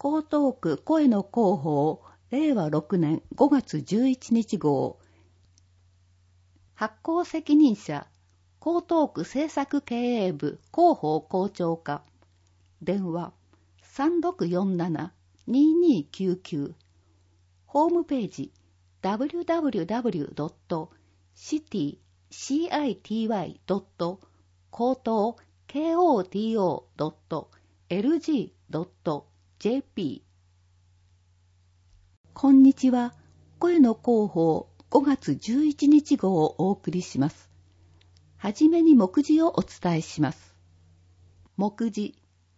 江東区声の広報令和6年5月11日号。発行責任者江東区政策経営部広報校長課。電話 3647-2299。ホームページ www.city-koto.lg.jp。 こんにちは。声の広報5月11日号をお送りします。はじめに目次をお伝えします。目次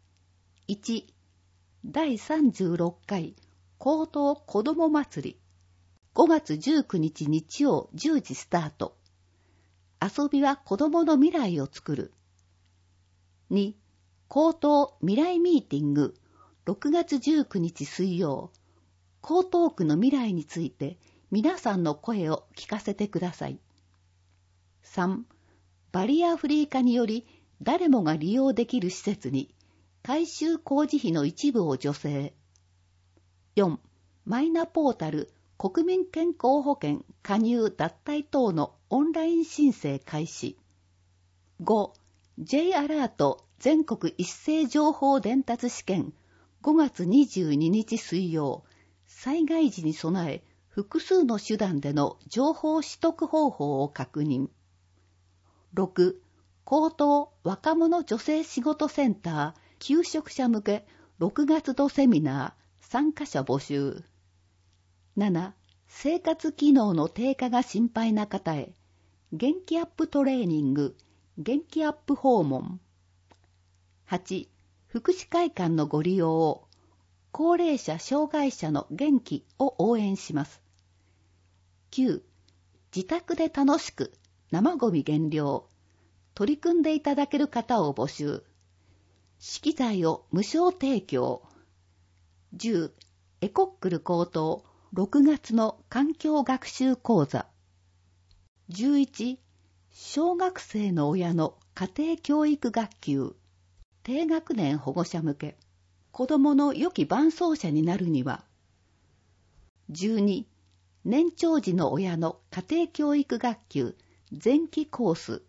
1、第36回江東子ども祭り5月19日日曜10時スタート。遊びは子どもの未来を作る。2、江東未来ミーティング6月19日水曜。江東区の未来について皆さんの声を聞かせてください。3、バリアフリー化により誰もが利用できる施設に改修工事費の一部を助成。4、マイナポータル国民健康保険加入脱退等のオンライン申請開始。5、J アラート全国一斉情報伝達試験5月22日水曜。災害時に備え複数の手段での情報取得方法を確認。6、江東若者女性仕事センター求職者向け6月度セミナー参加者募集。7、生活機能の低下が心配な方へ元気アップトレーニング元気アップ訪問。8、福祉会館のご利用を高齢者障害者の元気を応援します。9、自宅で楽しく生ゴミ減量取り組んでいただける方を募集。資機材を無償提供。10、エコックル高等6月の環境学習講座。11、小学生の親の家庭教育学級低学年保護者向け子どもの良き伴走者になるには。12、年長児の親の家庭教育学級前期コース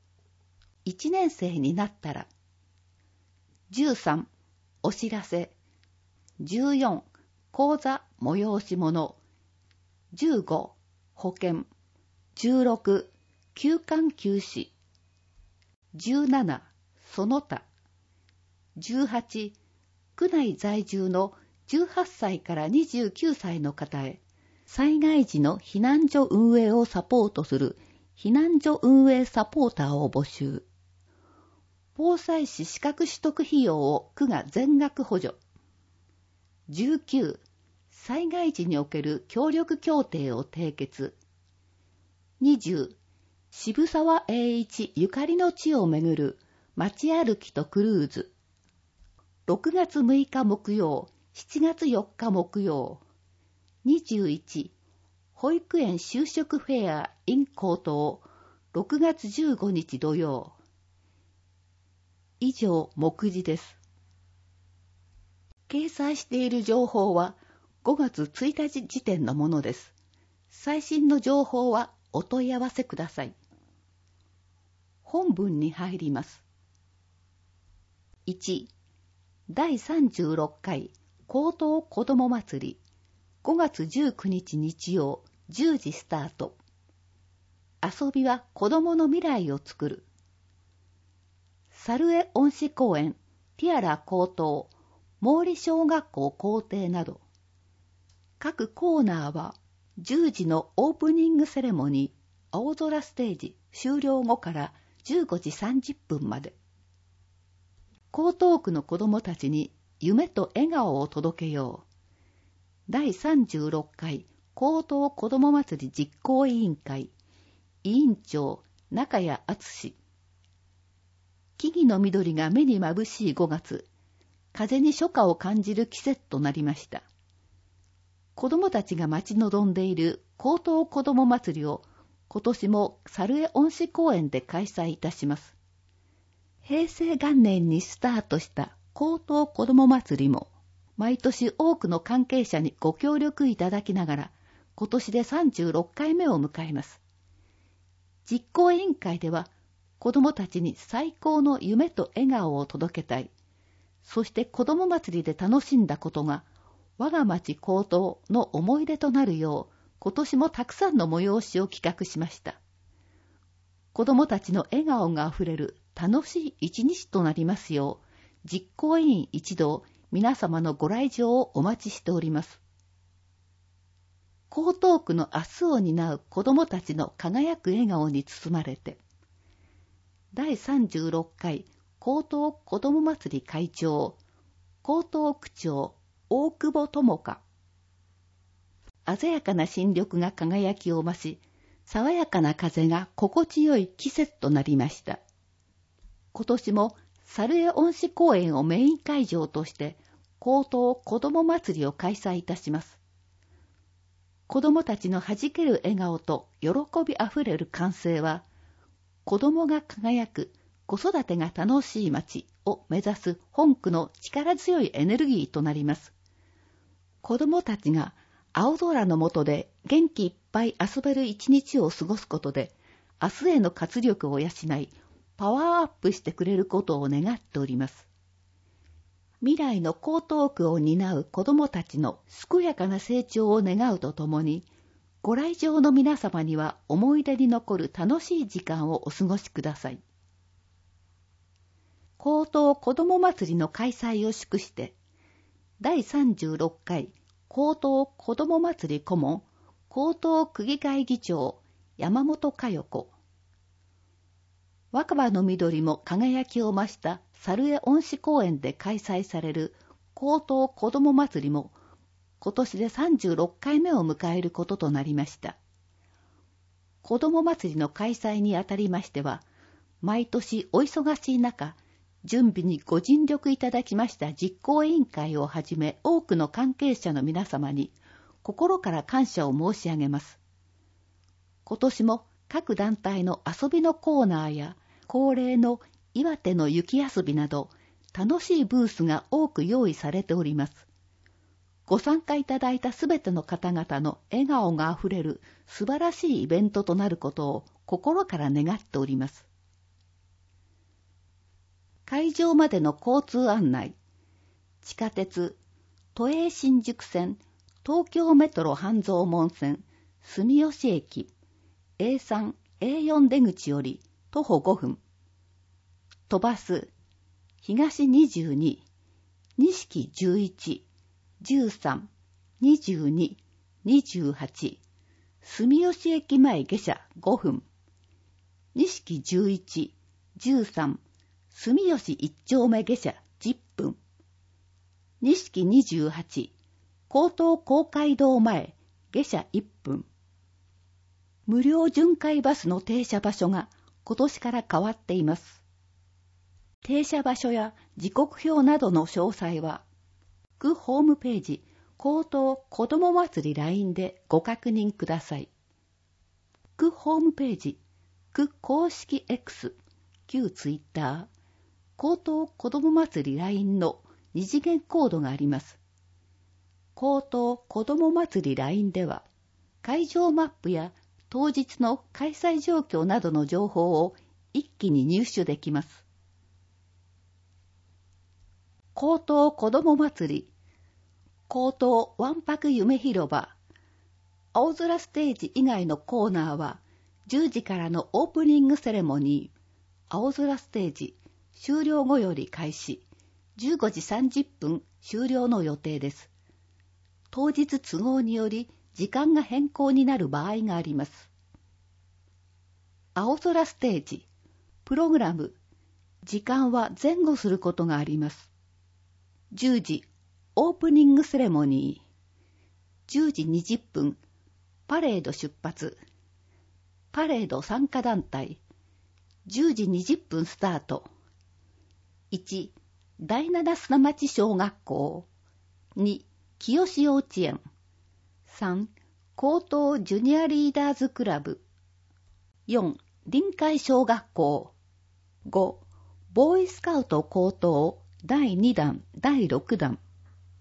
1年生になったら。13、お知らせ。14、講座催し物。15、保険。16、休館休止。17、その他。18、区内在住の18歳から29歳の方へ災害時の避難所運営をサポートする避難所運営サポーターを募集。防災士資格取得費用を区が全額補助。19、災害時における協力協定を締結。20、渋沢栄一ゆかりの地をめぐる街歩きとクルーズ。6月6日木曜、7月4日木曜。21、保育園就職フェア in 江東、6月15日土曜。以上、目次です。掲載している情報は5月1日時点のものです。最新の情報はお問い合わせください。本文に入ります。1、第36回江東子ども祭り5月19日日曜10時スタート。遊びは子どもの未来を作る。猿江恩賜公園ティアラ高等毛利小学校校庭など。各コーナーは10時のオープニングセレモニー青空ステージ終了後から15時30分まで。江東区の子どもたちに夢と笑顔を届けよう。第36回江東子ども祭り実行委員会委員長中谷敦。木々の緑が目にまぶしい5月、風に初夏を感じる季節となりました。子どもたちが待ち望んでいる江東子ども祭りを今年も猿江恩賜公園で開催いたします。平成元年にスタートした江東子ども祭りも毎年多くの関係者にご協力いただきながら、今年で36回目を迎えます。実行委員会では、子どもたちに最高の夢と笑顔を届けたい。そして子ども祭りで楽しんだことが、我が町高等の思い出となるよう、今年もたくさんの催しを企画しました。子どもたちの笑顔があふれる楽しい一日となりますよう、実行委員一同、皆様のご来場をお待ちしております。江東区の明日を担う子どもたちの輝く笑顔に包まれて、第36回江東子ども祭り会長、江東区長、大久保智香。鮮やかな新緑が輝きを増し、爽やかな風が心地よい季節となりました。今年も猿江恩賜公園をメイン会場として、江東子ども祭りを開催いたします。子どもたちのはじける笑顔と喜びあふれる歓声は、子どもが輝く子育てが楽しい街を目指す本区の力強いエネルギーとなります。子どもたちが青空の下で元気いっぱい遊べる一日を過ごすことで、明日への活力を養い、パワーアップしてくれることを願っております。未来の江東区を担う子どもたちの健やかな成長を願うとともに、ご来場の皆様には思い出に残る楽しい時間をお過ごしください。江東子ども祭りの開催を祝して、第36回江東子ども祭り顧問、江東区議会議長、山本佳代子。若葉の緑も輝きを増した猿江恩賜公園で開催される江東子ども祭りも、今年で36回目を迎えることとなりました。子ども祭りの開催にあたりましては、毎年お忙しい中、準備にご尽力いただきました実行委員会をはじめ多くの関係者の皆様に心から感謝を申し上げます。今年も各団体の遊びのコーナーや恒例の岩手の雪遊びなど楽しいブースが多く用意されております。ご参加いただいたすべての方々の笑顔があふれる素晴らしいイベントとなることを心から願っております。会場までの交通案内、地下鉄、都営新宿線、東京メトロ半蔵門線、住吉駅、A3、A4 出口より徒歩5分。都バス、東22、西11、13、22、28、住吉駅前下車5分。西11、13、住吉一丁目下車10分。西28、江東公会堂前下車1分。無料巡回バスの停車場所が今年から変わっています。停車場所や時刻表などの詳細は、区ホームページ江東子ども祭り LINE でご確認ください。区ホームページ、区公式 X、旧ツイッター、江東子ども祭り LINE の二次元コードがあります。江東子ども祭り LINE では、会場マップや当日の開催状況などの情報を一気に入手できます。江東子ども祭り、江東わんぱく夢広場、青空ステージ以外のコーナーは、10時からのオープニングセレモニー、青空ステージ、終了後より開始、15時30分終了の予定です。当日都合により時間が変更になる場合があります。青空ステージ、プログラム、時間は前後することがあります。10時、オープニングセレモニー、10時20分、パレード出発、パレード参加団体、10時20分スタート。1、第七砂町小学校。2、清幼稚園。3、江東ジュニアリーダーズクラブ。4、臨海小学校。5、ボーイスカウト高等第2弾第6弾。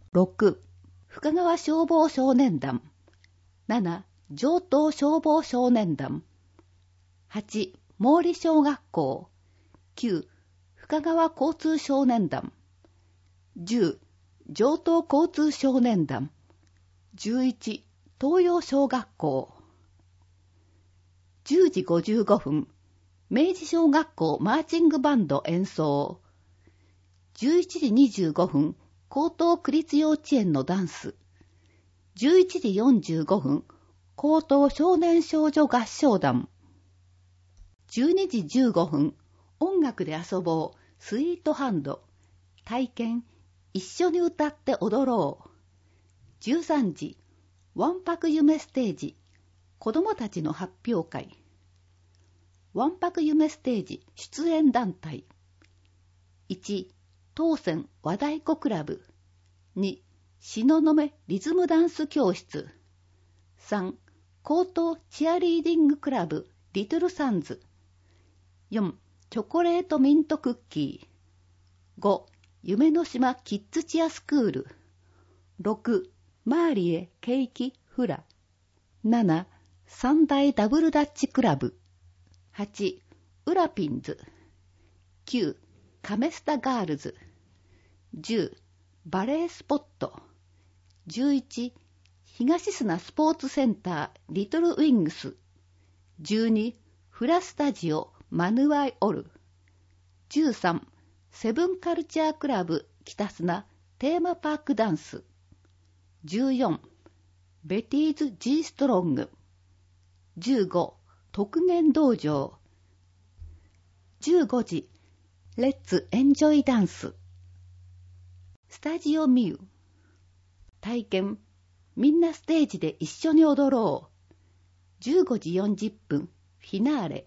6、深川消防少年団。7、城東消防少年団。8、毛利小学校。9、深川交通少年団。10、城東交通少年団。11、東洋小学校。10時55分、明治小学校マーチングバンド演奏。11時25分、江東区立幼稚園のダンス。11時45分、江東少年少女合唱団。12時15分、音楽で遊ぼう、スイートハンド。体験、一緒に歌って踊ろう。13時、わんぱく夢ステージ、子どもたちの発表会。わんぱく夢ステージ出演団体。1、当選和太鼓クラブ。2、東雲リズムダンス教室。3、江東チアリーディングクラブリトルサンズ。4、チョコレートミントクッキー。5、夢の島キッズチアスクール。6、マーリエケーキフラ。7、三大ダブルダッチクラブ。8、ウラピンズ。9、カメスタガールズ。10、バレースポット。11、東砂スポーツセンターリトルウィングス。12、フラスタジオマヌワイオル。13、セブンカルチャークラブ北砂テーマパークダンス。14、ベティーズ G ストロング。15、特言道場。15時、レッツエンジョイダンス。スタジオミュー。体験、みんなステージで一緒に踊ろう。15時40分、フィナーレ。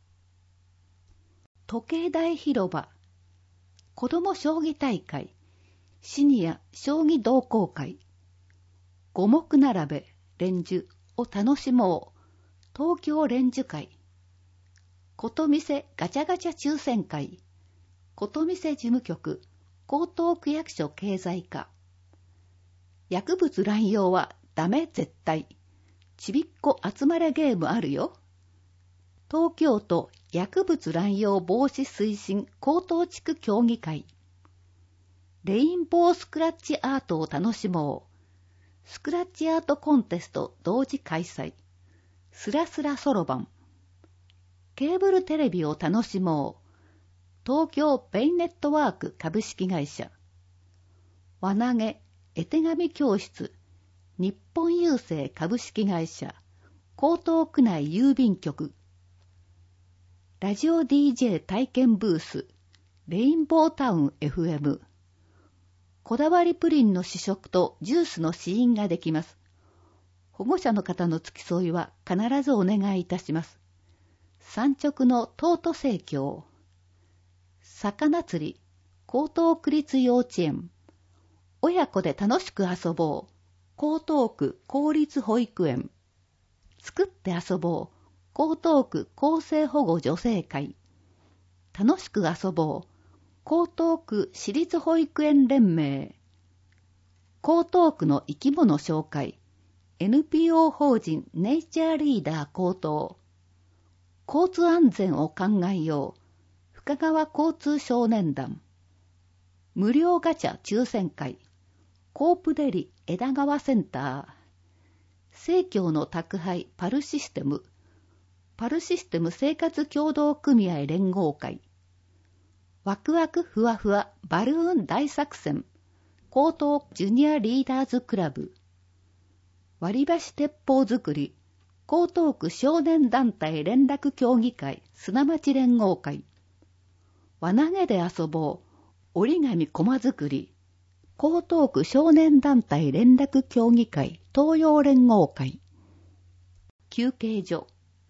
時計台広場。子ども将棋大会。シニア将棋同好会。五目並べ、連珠を楽しもう。東京連珠会。琴店ガチャガチャ抽選会。琴店事務局、江東区役所経済課。薬物乱用はダメ絶対。ちびっこ集まれゲームあるよ。東京都薬物乱用防止推進江東地区協議会。レインボースクラッチアートを楽しもう。スクラッチアートコンテスト同時開催。スラスラそろばん。ケーブルテレビを楽しもう。東京ペイネットワーク株式会社。輪投げ絵手紙教室。日本郵政株式会社。江東区内郵便局。ラジオ DJ 体験ブース。レインボータウン FM。こだわりプリンの試食とジュースの試飲ができます。保護者の方の付き添いは必ずお願いいたします。産直のトート生協。魚釣り、江東区立幼稚園。親子で楽しく遊ぼう。江東区公立保育園。作って遊ぼう。江東区厚生保護女性会。楽しく遊ぼう。江東区私立保育園連盟。江東区の生き物紹介。NPO 法人ネイチャーリーダー江東。交通安全を考えよう。深川交通少年団。無料ガチャ抽選会。コープデリ枝川センター。生協の宅配パルシステム。パルシステム生活協同組合連合会。ワクワクふわふわバルーン大作戦。江東ジュニアリーダーズクラブ。割り箸鉄砲作り。江東区少年団体連絡協議会砂町連合会。輪投げで遊ぼう。折り紙コマ作り。江東区少年団体連絡協議会東洋連合会。休憩所。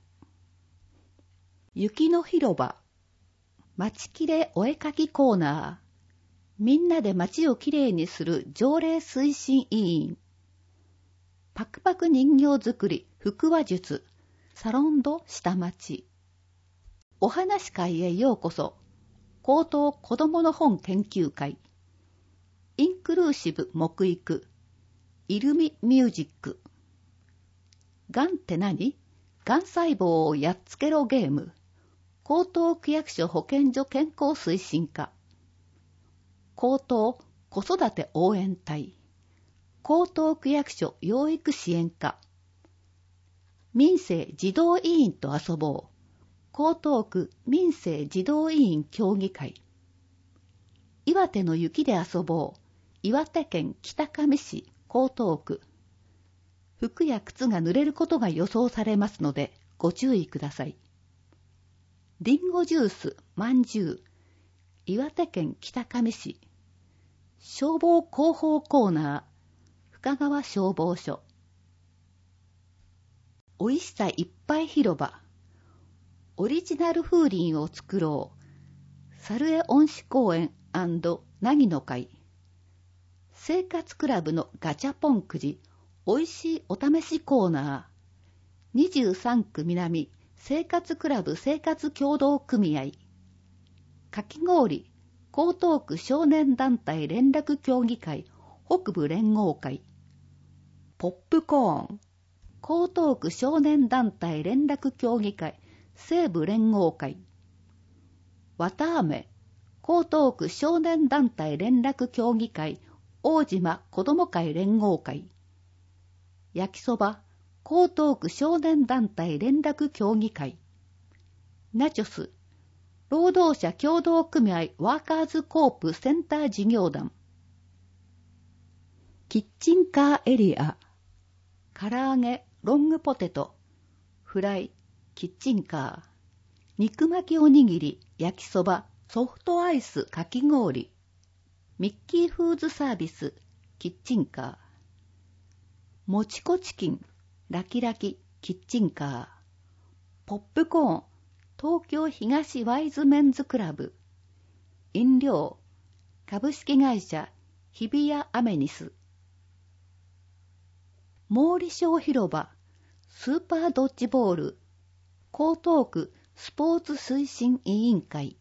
雪の広場。街きれお絵かきコーナー。みんなで街をきれいにする条例推進委員。パクパク人形作り腹話術。サロンド下町。お話会へようこそ。江東子どもの本研究会。 インクルーシブ木育、イルミミュージック。がんって何？がん細胞をやっつけろゲーム。江東区役所保健所健康推進課。江東子育て応援隊。江東区役所養育支援課。民生児童委員と遊ぼう。江東区民生児童委員協議会。岩手の雪で遊ぼう。岩手県北上市江東区。服や靴が濡れることが予想されますのでご注意ください。リンゴジュース、まんじゅう。岩手県北上市。消防広報コーナー。深川消防署。おいしさいっぱい広場。オリジナル風鈴を作ろう。猿江恩賜公園&凪の会。生活クラブのガチャポンくじ、おいしいお試しコーナー。23区南生活クラブ生活協同組合。かき氷、江東区少年団体連絡協議会北部連合会。ポップコーン、江東区少年団体連絡協議会西部連合会。わたあめ、江東区少年団体連絡協議会大島子ども会連合会。焼きそば、江東区少年団体連絡協議会。ナチョス、労働者協同組合ワーカーズコープセンター事業団。キッチンカーエリア。唐揚げ、ロングポテト、フライ、キッチンカー。肉巻きおにぎり、焼きそば、ソフトアイス、かき氷。ミッキーフーズサービス、キッチンカー。もちこチキン、ラキラキ、キッチンカー。ポップコーン、東京東ワイズメンズクラブ。飲料、株式会社日比谷アメニス。毛利小広場、スーパードッジボール、江東区スポーツ推進委員会。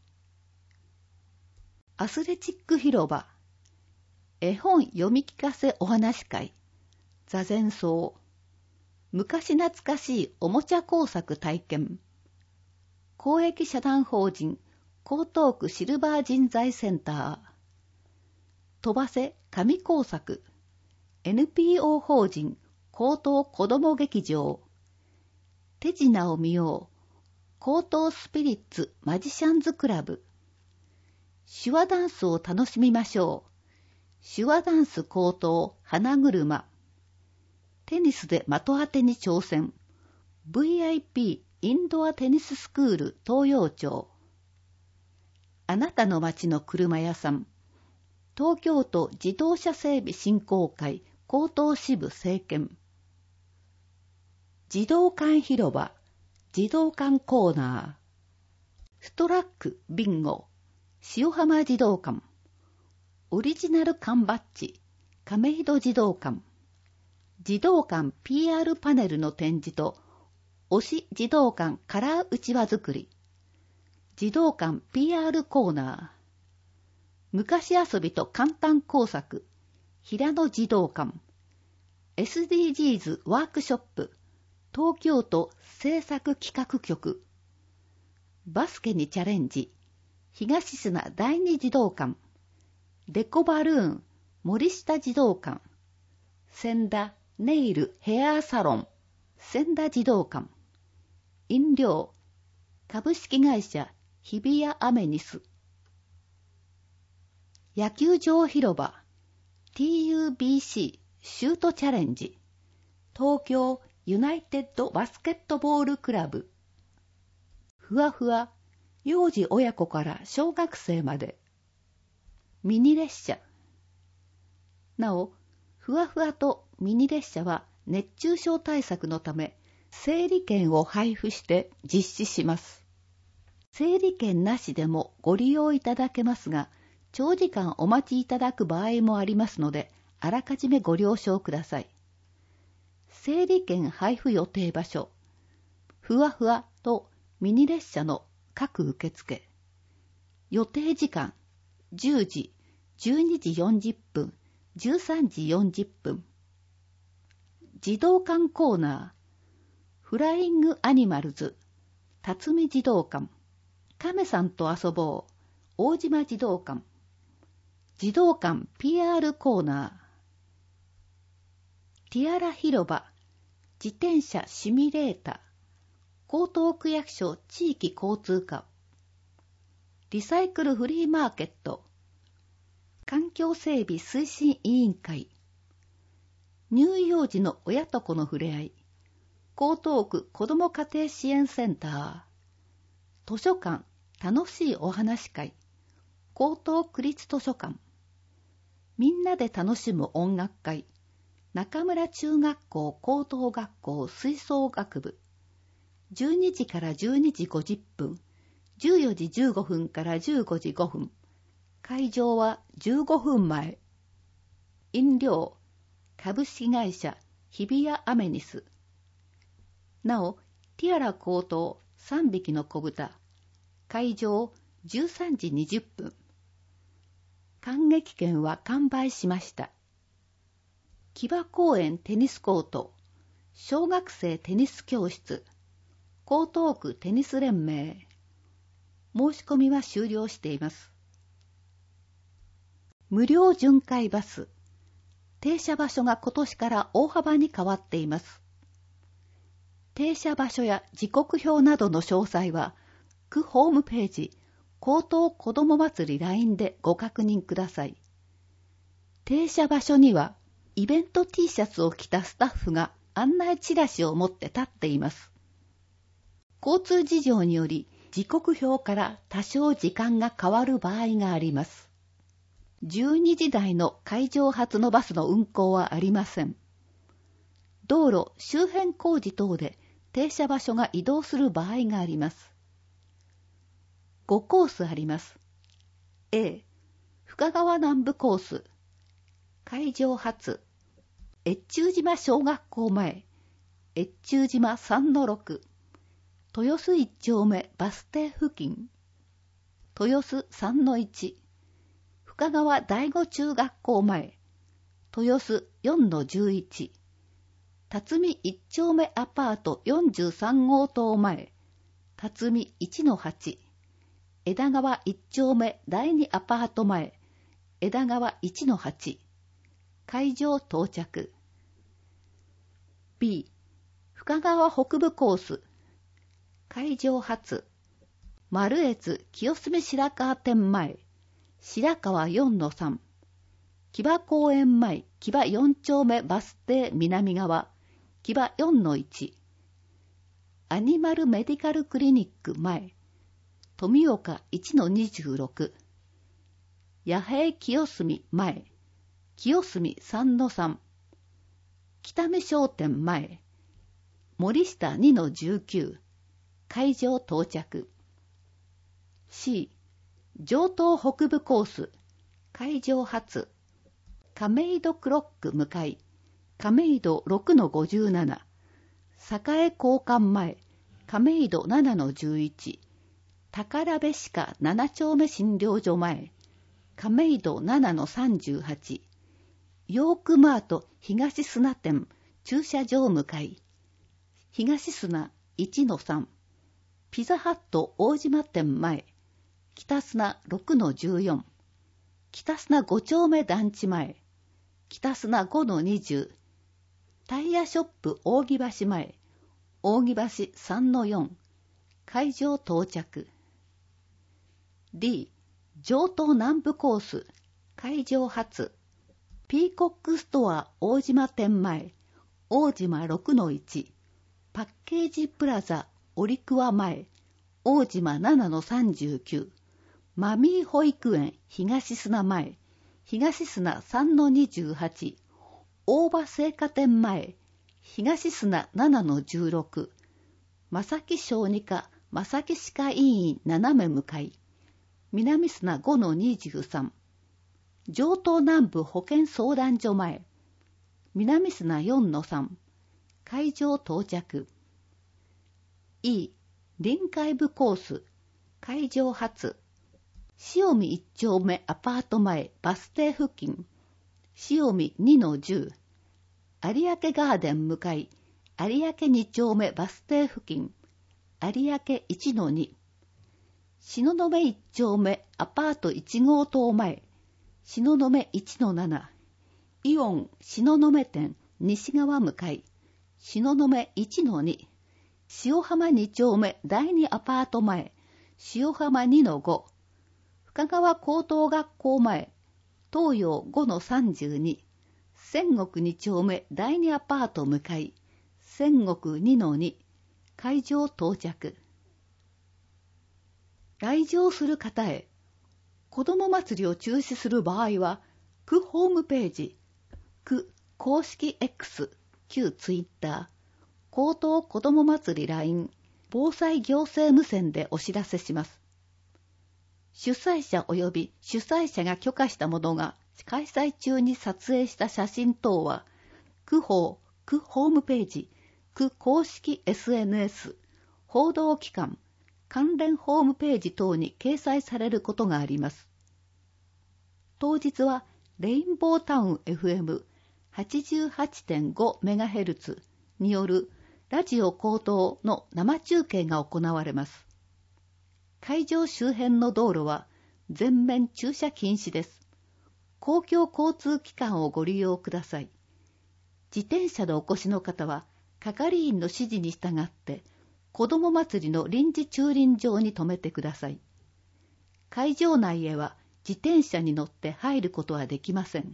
アスレチック広場、絵本読み聞かせお話会、座禅荘。昔懐かしいおもちゃ工作体験。公益社団法人江東区シルバー人材センター。飛ばせ紙工作。NPO 法人江東子ども劇場。手品を見よう。江東スピリッツマジシャンズクラブ。手話ダンスを楽しみましょう。手話ダンス江東花車。テニスで的当てに挑戦。VIP インドアテニススクール東洋町。あなたの街の車屋さん。東京都自動車整備振興会江東支部政権。児童館広場、児童館コーナー。ストラックビンゴ、塩浜児童館。オリジナル缶バッジ、亀戸児童館。児童館 PR パネルの展示と、推し児童館カラーうちわ作り。児童館 PR コーナー。昔遊びと簡単工作、平野児童館。SDGs ワークショップ、東京都政策企画局。バスケにチャレンジ、東砂第二児童館。デコバルーン、森下児童館。千田ネイルヘアサロン、千田児童館。飲料、株式会社日比谷アメニス。野球場広場、TUBC シュートチャレンジ。東京ユナイテッドバスケットボールクラブ。ふわふわ、幼児親子から小学生まで。ミニ列車。なお、ふわふわとミニ列車は熱中症対策のため、整理券を配布して実施します。整理券なしでもご利用いただけますが、長時間お待ちいただく場合もありますので、あらかじめご了承ください。整理券配布予定場所、ふわふわとミニ列車の各受付。予定時間、10時、 12時40分、13時40分。児童館コーナー、フライングアニマルズ、辰巳児童館、亀さんと遊ぼう、大島児童館、児童館 PR コーナー、ティアラ広場、自転車シミュレータ、江東区役所地域交通課、リサイクルフリーマーケット、環境整備推進委員会、乳幼児の親と子のふれあい、江東区子ども家庭支援センター、図書館楽しいお話会、江東区立図書館、みんなで楽しむ音楽会、中村中学校高等学校吹奏楽部、12時から12時50分、14時15分から15時5分、会場は15分前。飲料、株式会社日比谷アメニス。なお、ティアラ高等3匹の子豚。会場13時20分。観劇券は完売しました。木場公園テニスコート、小学生テニス教室、江東区テニス連盟。申し込みは終了しています。無料巡回バス。停車場所が今年から大幅に変わっています。停車場所や時刻表などの詳細は、区ホームページ、江東子ども祭り LINE でご確認ください。停車場所には、イベント T シャツを着たスタッフが案内チラシを持って立っています。交通事情により、時刻表から多少時間が変わる場合があります。12時台の会場発のバスの運行はありません。道路周辺工事等で停車場所が移動する場合があります。5コースあります。A、深川南部コース。会場発、越中島小学校前、越中島 3-6、豊洲1丁目バス停付近、豊洲 3-1、深川第五中学校前、豊洲 4-11、辰巳1丁目アパート43号棟前、辰巳 1-8、枝川1丁目第2アパート前、枝川 1-8、会場到着。B、深川北部コース、会場発、丸越清澄白河店前、白川 4-3、木場公園前、木場4丁目バス停南側、木場 4-1、アニマルメディカルクリニック前、富岡 1-26、八平清澄前、清澄 3-3、北見商店前、森下 2-19、会場到着。C、上東北部コース、会場発、亀戸クロック向かい、亀戸 6-57、栄交換前、亀戸 7-11、宝部鹿7丁目診療所前、亀戸 7-38、ヨークマート東砂店駐車場向かい、東砂 1-3、ピザハット大島店前、北砂 6-14、北砂5丁目団地前、北砂 5-20、タイヤショップ扇橋前、扇橋 3-4、会場到着。D、上東南部コース、会場発、ピーコックストア大島店前、大島 6-1、パッケージプラザオリクワ前、大島 7-39、マミー保育園東砂前、東砂 3-28、大場製菓店前、東砂 7-16、正木小児科正木歯科医院斜め向かい、南砂 5-23、上東南部保健相談所前、南砂 4-3、会場到着。E、臨海部コース、会場発、 塩見1丁目アパート前バス停付近、塩見 2-10、有明ガーデン向かい、有明2丁目バス停付近、有明 1-2、東雲1丁目アパート1号棟前、東雲 1-7、イオン東雲店西側向かい、東雲 1-2、塩浜2丁目第2アパート前、塩浜 2-5、深川高等学校前、東洋 5-32、仙石2丁目第2アパート向かい、仙石 2-2、会場到着。来場する方へ、子ども祭りを中止する場合は、区ホームページ、区公式 X、旧ツイッター、高等子ども祭り LINE、防災行政無線でお知らせします。主催者及び主催者が許可した者が開催中に撮影した写真等は、区法、区ホームページ、区公式 SNS、報道機関、関連ホームページ等に掲載されることがあります。当日は、レインボータウン FM88.5MHz によるラジオ高等の生中継が行われます。会場周辺の道路は全面駐車禁止です。公共交通機関をご利用ください。自転車でお越しの方は、係員の指示に従って、子ども祭りの臨時駐輪場に停めてください。会場内へは自転車に乗って入ることはできません。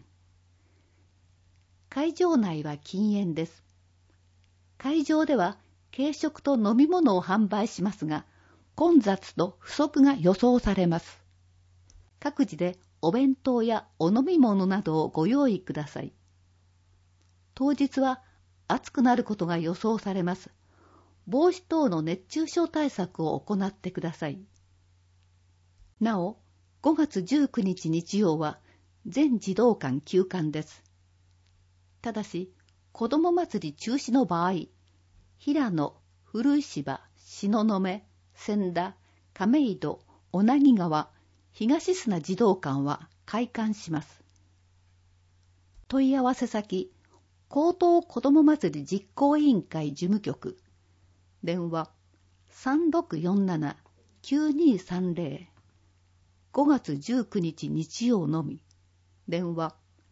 会場内は禁煙です。会場では軽食と飲み物を販売しますが、混雑と不足が予想されます。各自でお弁当やお飲み物などをご用意ください。当日は暑くなることが予想されます。防止等の熱中症対策を行ってください。なお、5月19日日曜は全児童館休館です。ただし、子ども祭り中止の場合、平野、古石場、東雲、千田、亀戸、小名木川、東砂児童館は開館します。問い合わせ先、高等子ども祭り実行委員会事務局、電話 3647-9230、5月19日日曜のみ、電話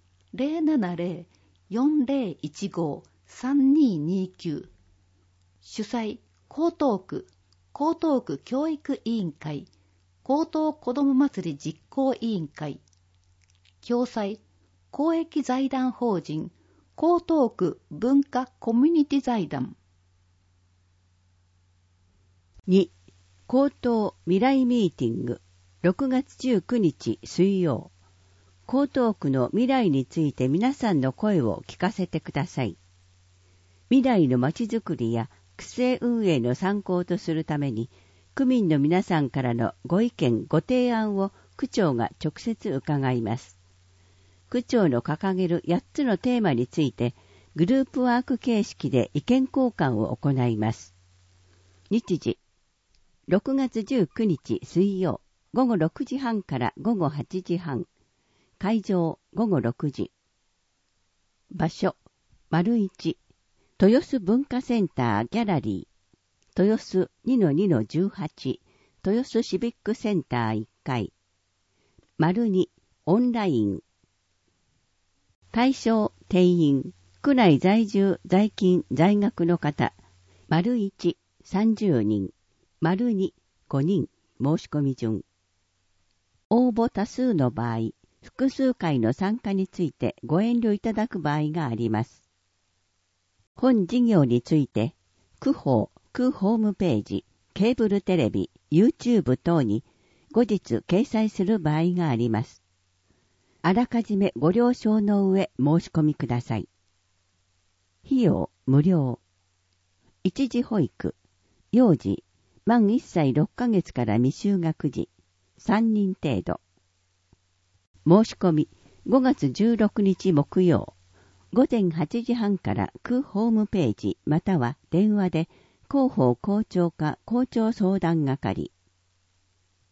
070-4015-3229、主催江東区教育委員会、高等子ども祭り実行委員会、共催公益財団法人江東区文化コミュニティ財団。 2. 高等未来ミーティング6月19日水曜。江東区の未来について皆さんの声を聞かせてください。未来のまちづくりや区政運営の参考とするために、区民の皆さんからのご意見ご提案を区長が直接伺います。区長の掲げる8つのテーマについてグループワーク形式で意見交換を行います。日時6月19日水曜午後6時半から午後8時半、会場午後6時。場所 ① 豊洲文化センターギャラリー、豊洲 2-2-18 豊洲シビックセンター1階。2オンライン。対象定員、区内在住在勤在学の方。1 30人。2 5人。申し込み順。応募多数の場合、複数回の参加についてご遠慮いただく場合があります。本事業について、区法、区ホームページ、ケーブルテレビ、YouTube 等に後日掲載する場合があります。あらかじめご了承の上申し込みください。費用無料。一時保育、幼児、満1歳6ヶ月から未就学児、3人程度。申し込み、5月16日木曜、午前8時半から区ホームページまたは電話で広報校長課校長相談係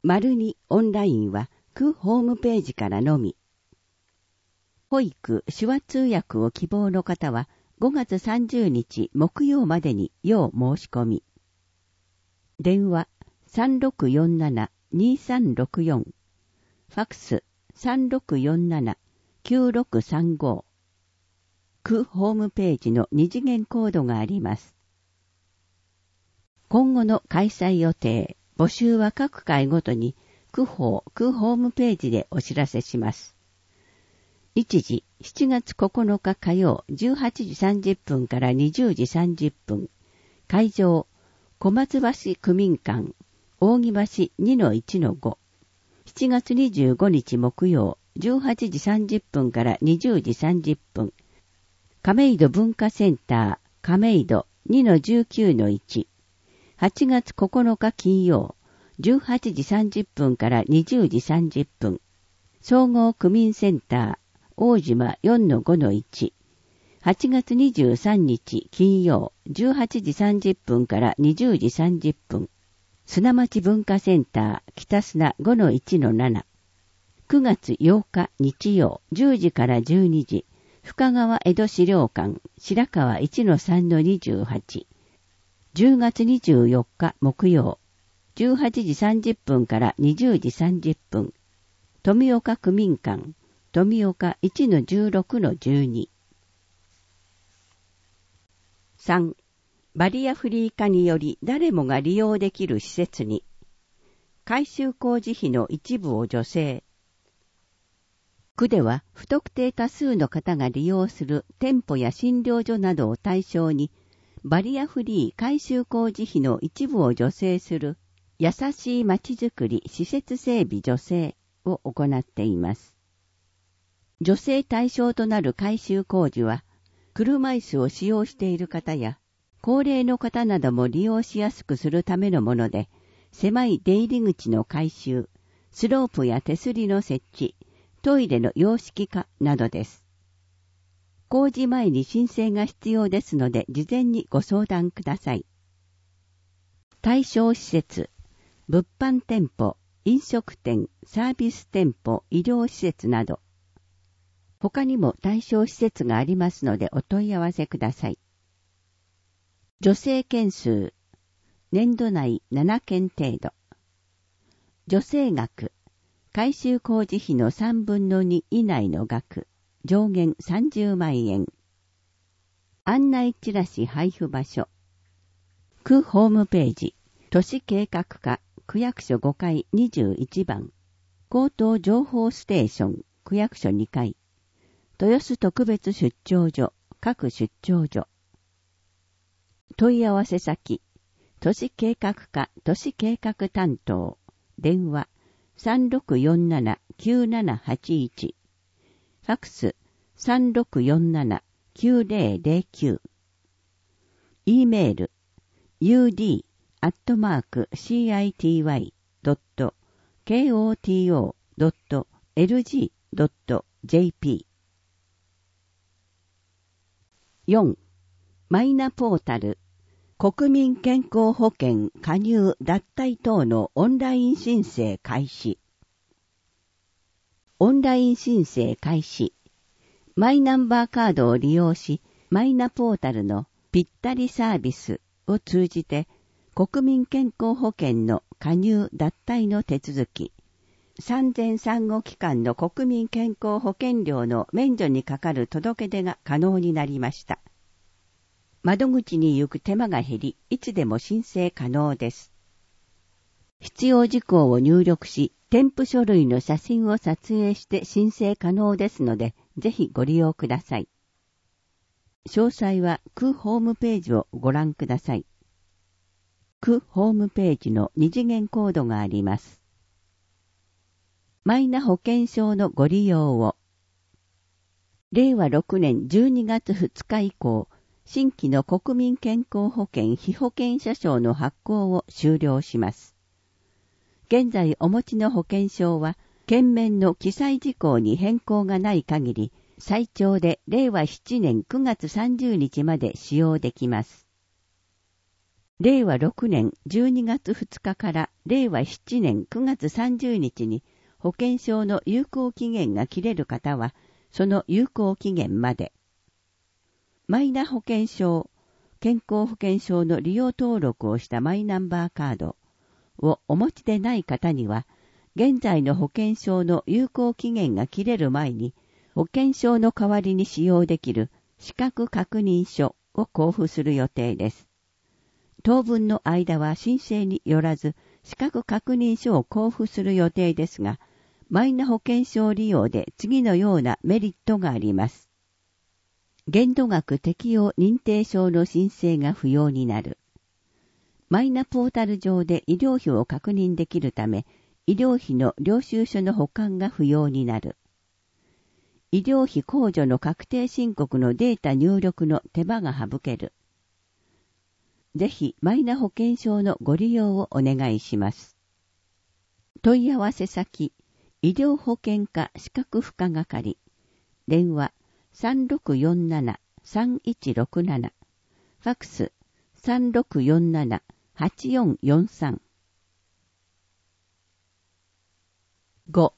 2オンラインは区ホームページからのみ。保育・手話通訳を希望の方は5月30日木曜までに要申し込み。電話3647-2364、ファクス3647-9635。区ホームページの2次元コードがあります。今後の開催予定、募集は各回ごとに区ホームページでお知らせします。日時、7月9日火曜18時30分から20時30分。会場、小松橋区民館、扇橋 2-1-5。7月25日木曜18時30分から20時30分。亀戸文化センター、亀戸 2-19-1。8月9日金曜18時30分から20時30分。総合区民センター、大島 4-5-1。8月23日金曜18時30分から20時30分。砂町文化センター北砂 5-1-7。9月8日日曜10時から12時。深川江戸資料館白川 1-3-28。10月24日木曜18時30分から20時30分。富岡区民館富岡 1-16-12。3. バリアフリー化により誰もが利用できる施設に。改修工事費の一部を助成。区では不特定多数の方が利用する店舗や診療所などを対象に、バリアフリー改修工事費の一部を助成する優しいまちづくり施設整備助成を行っています。助成対象となる改修工事は、車椅子を使用している方や、高齢の方なども利用しやすくするためのもので、狭い出入り口の改修、スロープや手すりの設置、トイレの洋式化などです。工事前に申請が必要ですので、事前にご相談ください。対象施設、物販店舗、飲食店、サービス店舗、医療施設など、他にも対象施設がありますのでお問い合わせください。助成件数、年度内7件程度。助成額、改修工事費の3分の2以内の額、上限30万円。案内チラシ配布場所。区ホームページ、都市計画課、区役所5階21番。高等情報ステーション、区役所2階。豊洲特別出張所、各出張所。問い合わせ先、都市計画課都市計画担当、電話3647-9781、ファクス3647-9009、E メール ud@cito.lg.jp。 4. マイナポータル、国民健康保険加入脱退等のオンライン申請開始。オンライン申請開始。マイナンバーカードを利用し、マイナポータルのぴったりサービスを通じて、国民健康保険の加入脱退の手続き、産前産後期間の国民健康保険料の免除にかかる届け出が可能になりました。窓口に行く手間が減り、いつでも申請可能です。必要事項を入力し、添付書類の写真を撮影して申請可能ですので、ぜひご利用ください。詳細は区ホームページをご覧ください。区ホームページの2次元コードがあります。マイナ保険証のご利用を。令和6年12月2日以降、新規の国民健康保険被保険者証の発行を終了します。現在お持ちの保険証は、券面の記載事項に変更がない限り、最長で令和7年9月30日まで使用できます。 令和6年12月2日から令和7年9月30日に保険証の有効期限が切れる方は、その有効期限まで。マイナ保険証、健康保険証の利用登録をしたマイナンバーカードをお持ちでない方には、現在の保険証の有効期限が切れる前に、保険証の代わりに使用できる資格確認書を交付する予定です。当分の間は申請によらず、資格確認書を交付する予定ですが、マイナ保険証利用で次のようなメリットがあります。限度額適用認定証の申請が不要になる。マイナポータル上で医療費を確認できるため、医療費の領収書の保管が不要になる。医療費控除の確定申告のデータ入力の手間が省ける。ぜひ、マイナ保険証のご利用をお願いします。問い合わせ先、医療保険課資格付加係、電話3647-3167、ファクス3647-8443。5.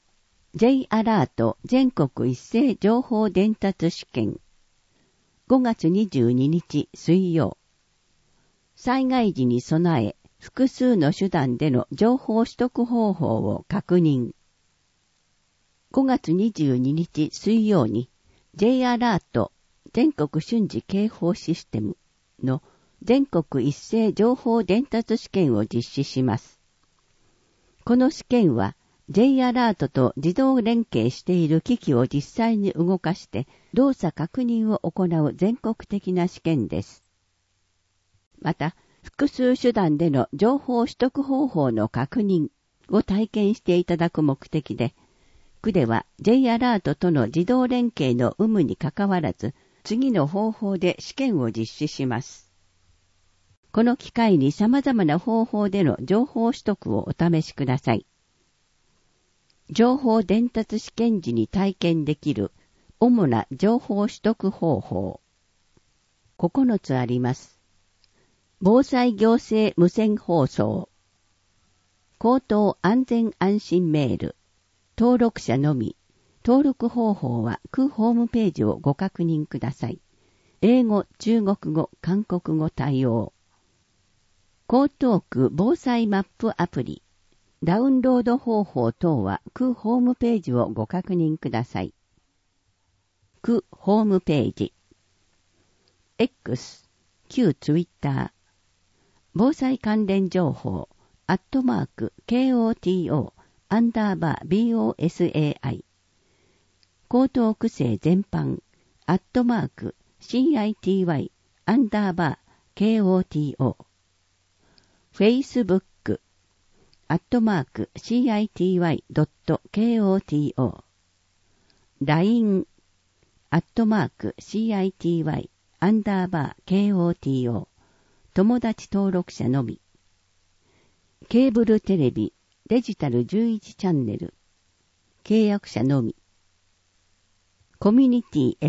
J アラート全国一斉情報伝達試験。5月22日水曜。災害時に備え、複数の手段での情報取得方法を確認。5月22日水曜に J アラート全国瞬時警報システムの全国一斉情報伝達試験を実施します。この試験は J アラートと自動連携している機器を実際に動かして動作確認を行う全国的な試験です。また、複数手段での情報取得方法の確認を体験していただく目的で、区では J アラートとの自動連携の有無にかかわらず、次の方法で試験を実施します。この機会に様々な方法での情報取得をお試しください。情報伝達試験時に体験できる主な情報取得方法。9つあります。防災行政無線放送。口頭安全安心メール。登録者のみ。登録方法は区ホームページをご確認ください。英語、中国語、韓国語対応。江東区防災マップアプリ。ダウンロード方法等は区ホームページをご確認ください。区ホームページ。X、旧ツイッター。防災関連情報、@KOTO_BOSAI。江東区政全般、@CITY_KOTO。Facebook、@CITY.KOTO。LINE、@CITY_KOTO。友達登録者のみ。ケーブルテレビ、デジタル11チャンネル。契約者のみ。コミュニティ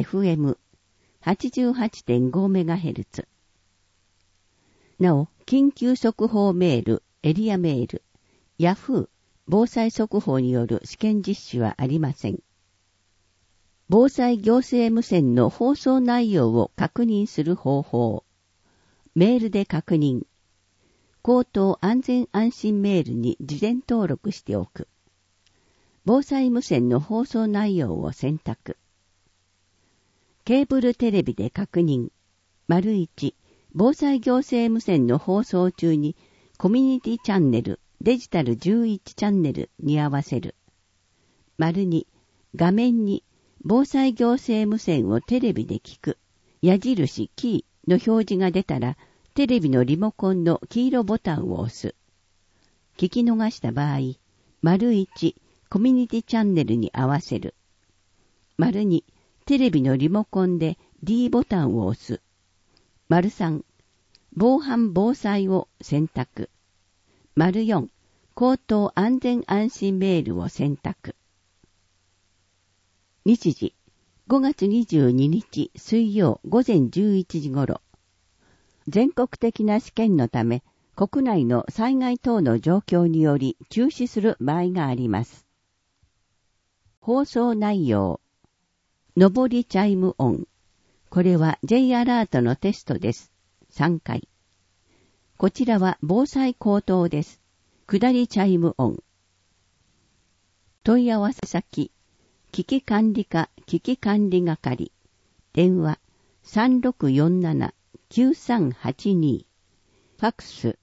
FM88.5MHz。なお、緊急速報メール、エリアメール、ヤフー、防災速報による試験実施はありません。防災行政無線の放送内容を確認する方法。メールで確認。口頭安全安心メールに事前登録しておく。防災無線の放送内容を選択。ケーブルテレビで確認。1、防災行政無線の放送中にコミュニティチャンネル、デジタル11チャンネルに合わせる。2、画面に防災行政無線をテレビで聞く。矢印キーの表示が出たら、テレビのリモコンの黄色ボタンを押す。聞き逃した場合、1、コミュニティチャンネルに合わせる。2、テレビのリモコンで D ボタンを押す。3、防犯防災を選択。4、口頭安全安心メールを選択。日時、5月22日水曜午前11時頃。 全国的な試験のため、国内の災害等の状況により中止する場合があります。放送内容。上りチャイム音。これは J アラートのテストです。3回。こちらは防災口頭です。下りチャイム音。問い合わせ先。危機管理課危機管理係。電話 3647-9382。ファックス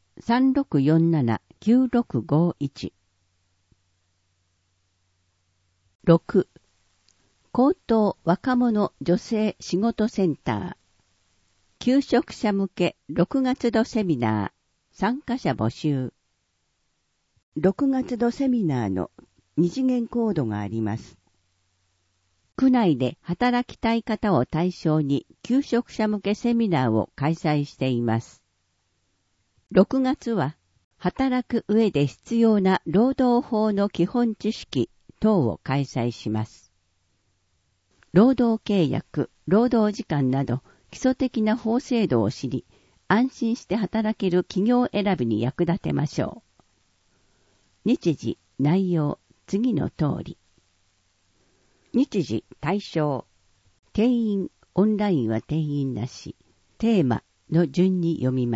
3647-9651。6. 高等若者女性仕事センター。求職者向け6月度セミナー。参加者募集。6月度セミナーの2次元コードがあります。区内で働きたい方を対象に求職者向けセミナーを開催しています。6月は働く上で必要な労働法の基本知識等を開催します。労働契約、労働時間など基礎的な法制度を知り、安心して働ける企業選びに役立てましょう。日時、内容、次の通り。日時、対象。定員、オンラインは定員なし。テーマの順に読みます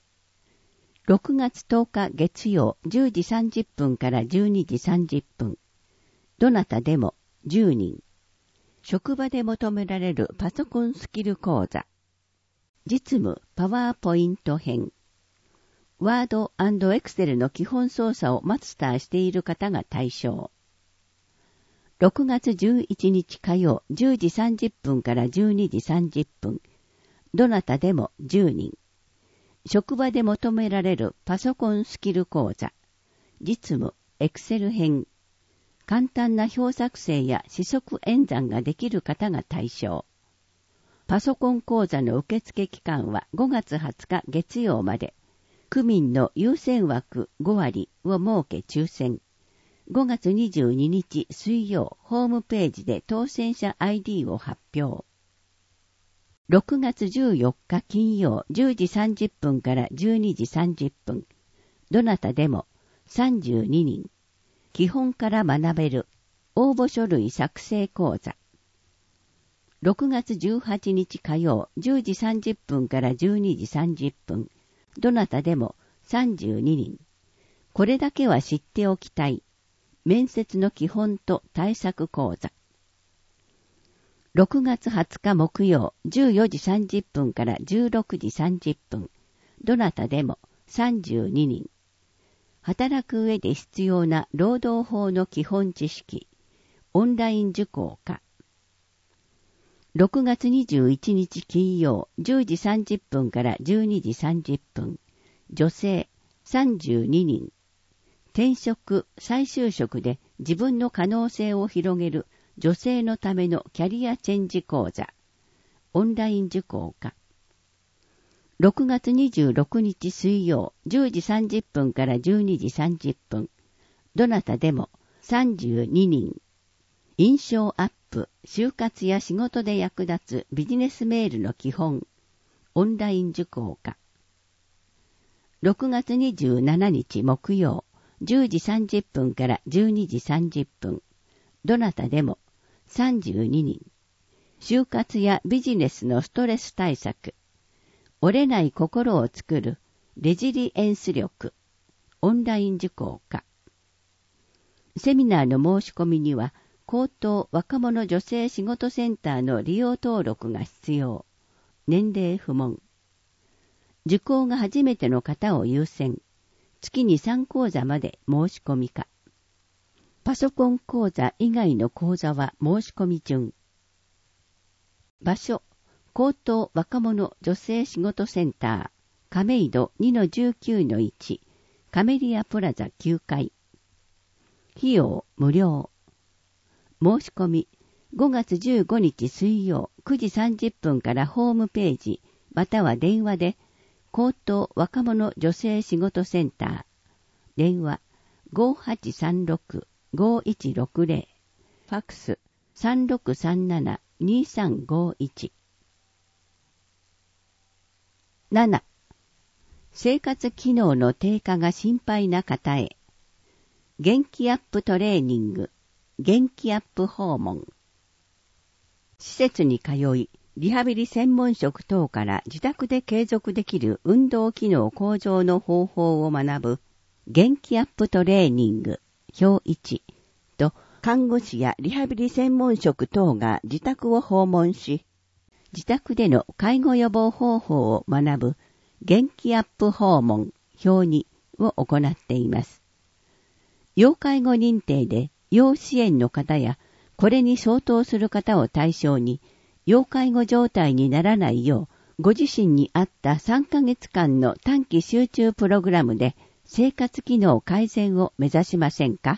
。6月10日月曜10時30分から12時30分。どなたでも10人。職場で求められるパソコンスキル講座。実務パワーポイント編。ワード&エクセルの基本操作をマスターしている方が対象。6月11日火曜10時30分から12時30分。どなたでも10人。職場で求められるパソコンスキル講座。実務エクセル編。簡単な表作成や四則演算ができる方が対象。パソコン講座の受付期間は5月20日月曜まで。区民の優先枠5割を設け抽選。5月22日水曜ホームページで当選者 ID を発表。6月14日金曜10時30分から12時30分。どなたでも32人。基本から学べる応募書類作成講座。6月18日火曜10時30分から12時30分。どなたでも32人。これだけは知っておきたい。面接の基本と対策講座。6月20日木曜14時30分から16時30分。どなたでも32人。働く上で必要な労働法の基本知識。オンライン受講化。6月21日金曜10時30分から12時30分。女性32人。転職、再就職で自分の可能性を広げる女性のためのキャリアチェンジ講座。オンライン受講化。6月26日水曜10時30分から12時30分。どなたでも32人。印象アップ、就活や仕事で役立つビジネスメールの基本。オンライン受講化。6月27日木曜10時30分から12時30分。どなたでも32人。就活やビジネスのストレス対策。折れない心を作るレジリエンス力。オンライン受講化。セミナーの申し込みには、高等若者女性仕事センターの利用登録が必要。年齢不問。受講が初めての方を優先。月に3講座まで申し込みか。パソコン講座以外の講座は申し込み順。場所。高等若者女性仕事センター、亀戸 2-19-1、カメリアプラザ9階。費用無料。申し込み、5月15日水曜9時30分からホームページ、または電話で、高等若者女性仕事センター、電話 5836-5160、ファックス 3637-2351。7. 生活機能の低下が心配な方へ、元気アップトレーニング、元気アップ訪問。施設に通い、リハビリ専門職等から自宅で継続できる運動機能向上の方法を学ぶ、元気アップトレーニング、表1と、看護師やリハビリ専門職等が自宅を訪問し、自宅での介護予防方法を学ぶ元気アップ訪問表2を行っています。要介護認定で要支援の方やこれに相当する方を対象に要介護状態にならないようご自身に合った3ヶ月間の短期集中プログラムで生活機能改善を目指しませんか？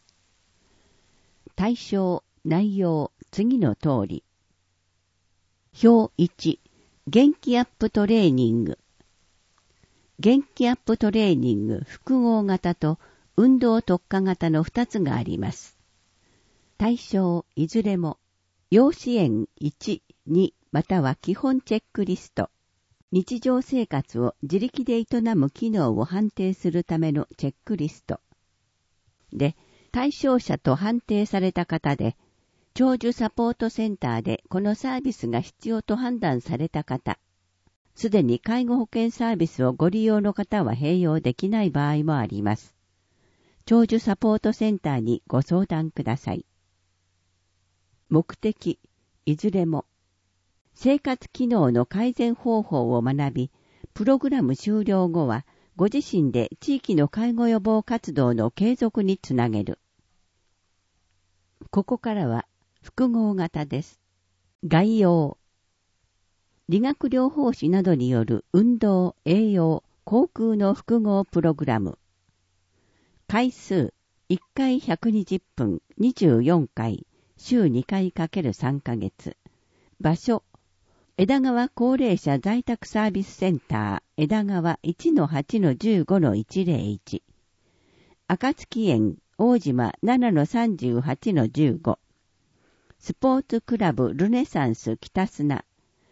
対象、内容、次の通り。表1、元気アップトレーニング。元気アップトレーニング複合型と運動特化型の2つがあります。対象、いずれも、要支援1、2、または基本チェックリスト。日常生活を自力で営む機能を判定するためのチェックリスト。で、対象者と判定された方で、長寿サポートセンターでこのサービスが必要と判断された方、すでに介護保険サービスをご利用の方は併用できない場合もあります。長寿サポートセンターにご相談ください。目的、いずれも、生活機能の改善方法を学び、プログラム終了後は、ご自身で地域の介護予防活動の継続につなげる。ここからは、複合型です。概要。理学療法士などによる運動、栄養、口腔の複合プログラム。回数、1回120分、24回、週2回×3ヶ月。場所、枝川高齢者在宅サービスセンター、枝川 1-8-15-101。暁園、大島 7-38-15。スポーツクラブルネサンス北砂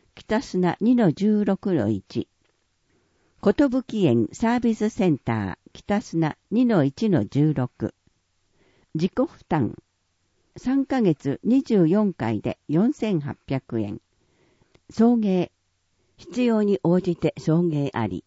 2-16-1。ことぶき園サービスセンター北砂 2-1-16。自己負担。3ヶ月24回で4800円。送迎。必要に応じて送迎あり。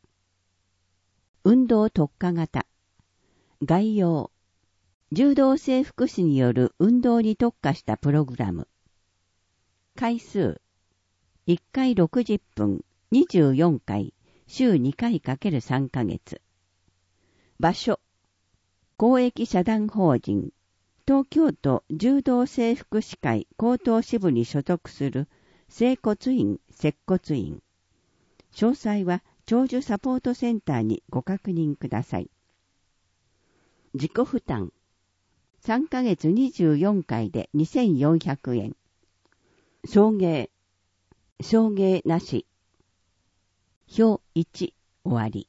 運動特化型。概要。柔道整復師による運動に特化したプログラム。回数。1回60分、24回、週2回×3ヶ月。場所。公益社団法人、東京都柔道整復師会高等支部に所属する整骨院、接骨院。詳細は長寿サポートセンターにご確認ください。自己負担。3ヶ月24回で2400円。送迎。送迎なし。表1、終わり。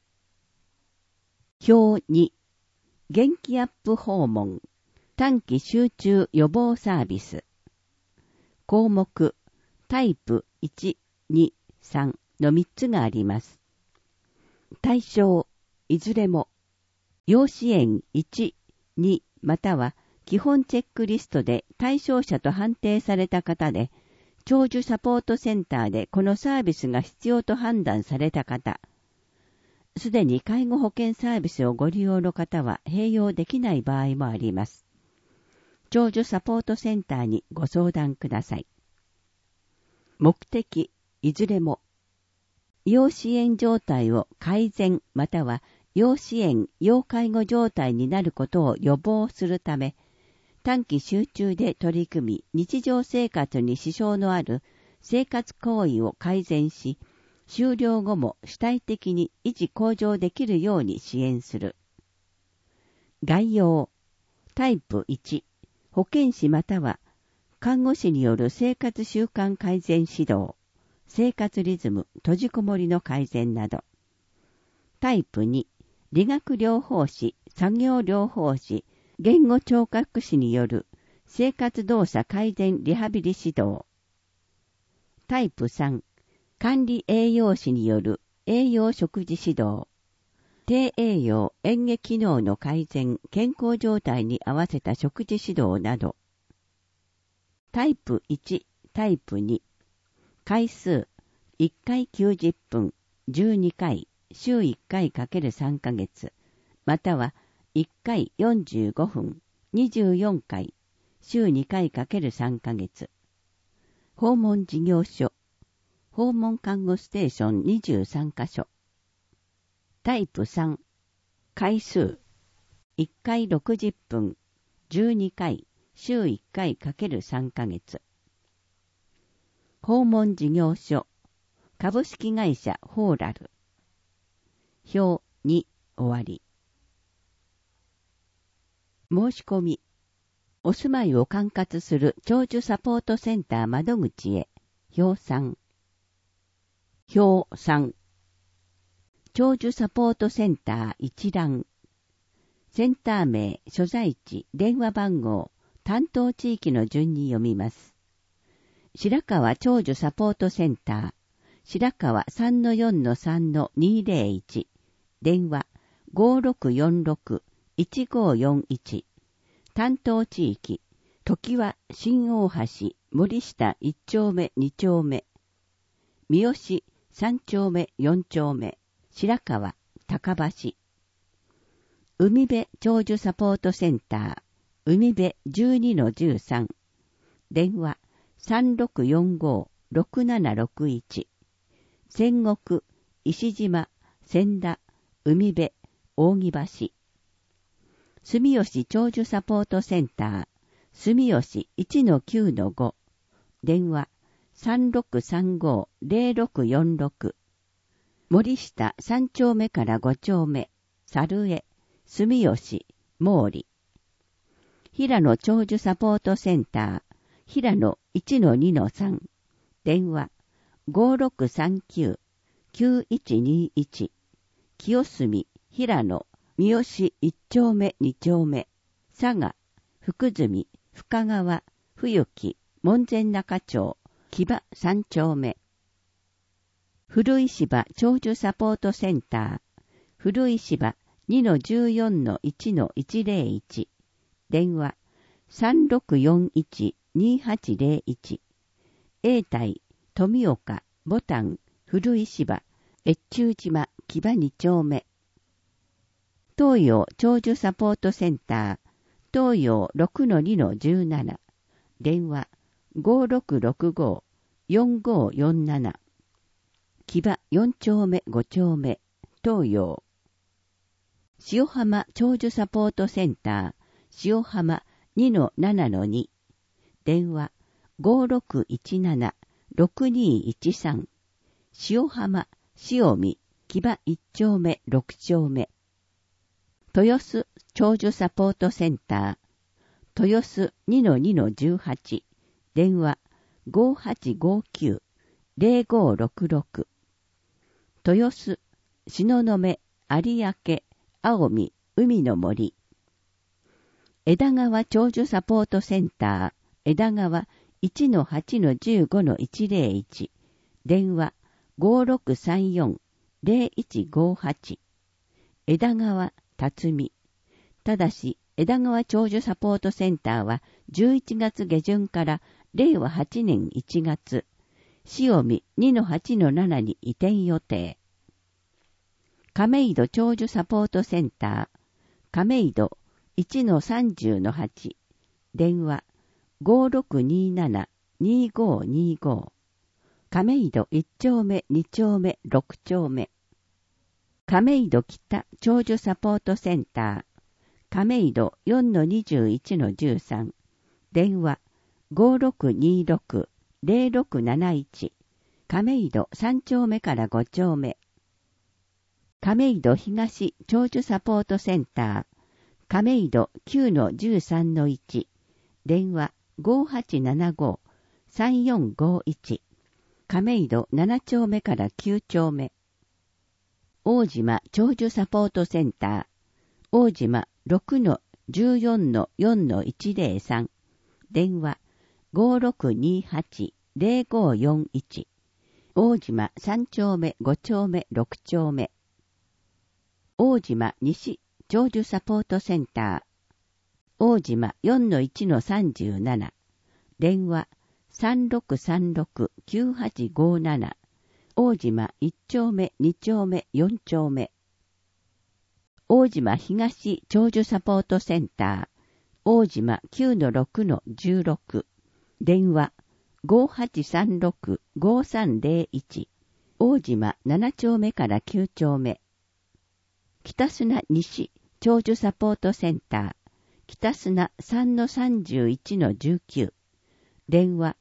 表2、元気アップ訪問。短期集中予防サービス。項目、タイプ1、2、3の3つがあります。対象、いずれも、要支援1、2、または基本チェックリストで対象者と判定された方で、長寿サポートセンターでこのサービスが必要と判断された方、すでに介護保険サービスをご利用の方は併用できない場合もあります。長寿サポートセンターにご相談ください。目的、いずれも、要支援状態を改善または要支援・要介護状態になることを予防するため、短期集中で取り組み、日常生活に支障のある生活行為を改善し、終了後も主体的に維持向上できるように支援する。概要。タイプ1、保健師または看護師による生活習慣改善指導、生活リズム、閉じこもりの改善など。タイプ2、理学療法士、作業療法士、言語聴覚士による生活動作改善リハビリ指導。タイプ3、管理栄養士による栄養食事指導、低栄養嚥下機能の改善、健康状態に合わせた食事指導など。タイプ1、タイプ2。回数、1回90分、12回、週1回×3ヶ月、または1回45分、24回、週2回×3ヶ月。訪問事業所、訪問看護ステーション23カ所。タイプ3、回数、1回60分、12回、週1回×3ヶ月。訪問事業所、株式会社ホーラル。表2、終わり。申し込み。お住まいを管轄する長寿サポートセンター窓口へ。表3。表3。長寿サポートセンター一覧。センター名、所在地、電話番号、担当地域の順に読みます。白川長寿サポートセンター、白川 3-4-3-201、電話 5646-1541、担当地域、常盤新大橋森下1丁目2丁目、三好3丁目4丁目、白川高橋、海辺長寿サポートセンター、海辺 12-13、電話 3645-6761、仙石、石島、千田、海辺、扇橋。住吉長寿サポートセンター、住吉 1-9-5、電話 3635-0646、森下3丁目から5丁目、猿江、住吉、毛利。平野長寿サポートセンター、平野 1-2-3、電話 5639-9121、清澄、平野、三好1丁目2丁目、佐賀、福住、深川、冬木、門前仲町、木場3丁目。古石場長寿サポートセンター、古石場 2-14-1-101、電話 3641-2801、永代、富岡、ボタン、古石場、越中島、木場2丁目。東洋長寿サポートセンター、東洋 6-2-17、電話 5665-4547、木場4丁目5丁目、東洋。塩浜長寿サポートセンター、塩浜 2-7-2、電話 5617-6213、塩浜、塩見、木場1丁目6丁目。豊洲長寿サポートセンター、豊洲 2-2-18、電話 5859-0566、豊洲、東雲、有明、青海、海の森。枝川長寿サポートセンター、枝川 1-8-15-101、電話 5634-0158、枝川、辰巳。ただし、枝川長寿サポートセンターは11月下旬から令和8年1月、塩見 2-8-7 に移転予定。亀戸長寿サポートセンター、亀戸 1-30-8、電話 5627-2525、亀戸1丁目2丁目6丁目。亀戸北長寿サポートセンター、亀戸 4-21-13、電話 5626-0671、亀戸3丁目から5丁目。亀戸東長寿サポートセンター、亀戸 9-13-1、電話 5875-3451、亀戸7丁目から9丁目。大島長寿サポートセンター、大島 6-14-4-103、電話 5628-0541、 大島3丁目5丁目6丁目。大島西長寿サポートセンター。大島 4-1-37。電話 3636-9857。大島1丁目2丁目4丁目。大島東長寿サポートセンター。大島 9-6-16。電話 5836-5301。大島7丁目から9丁目。北砂西長寿サポートセンター。北砂 3-31-19。電話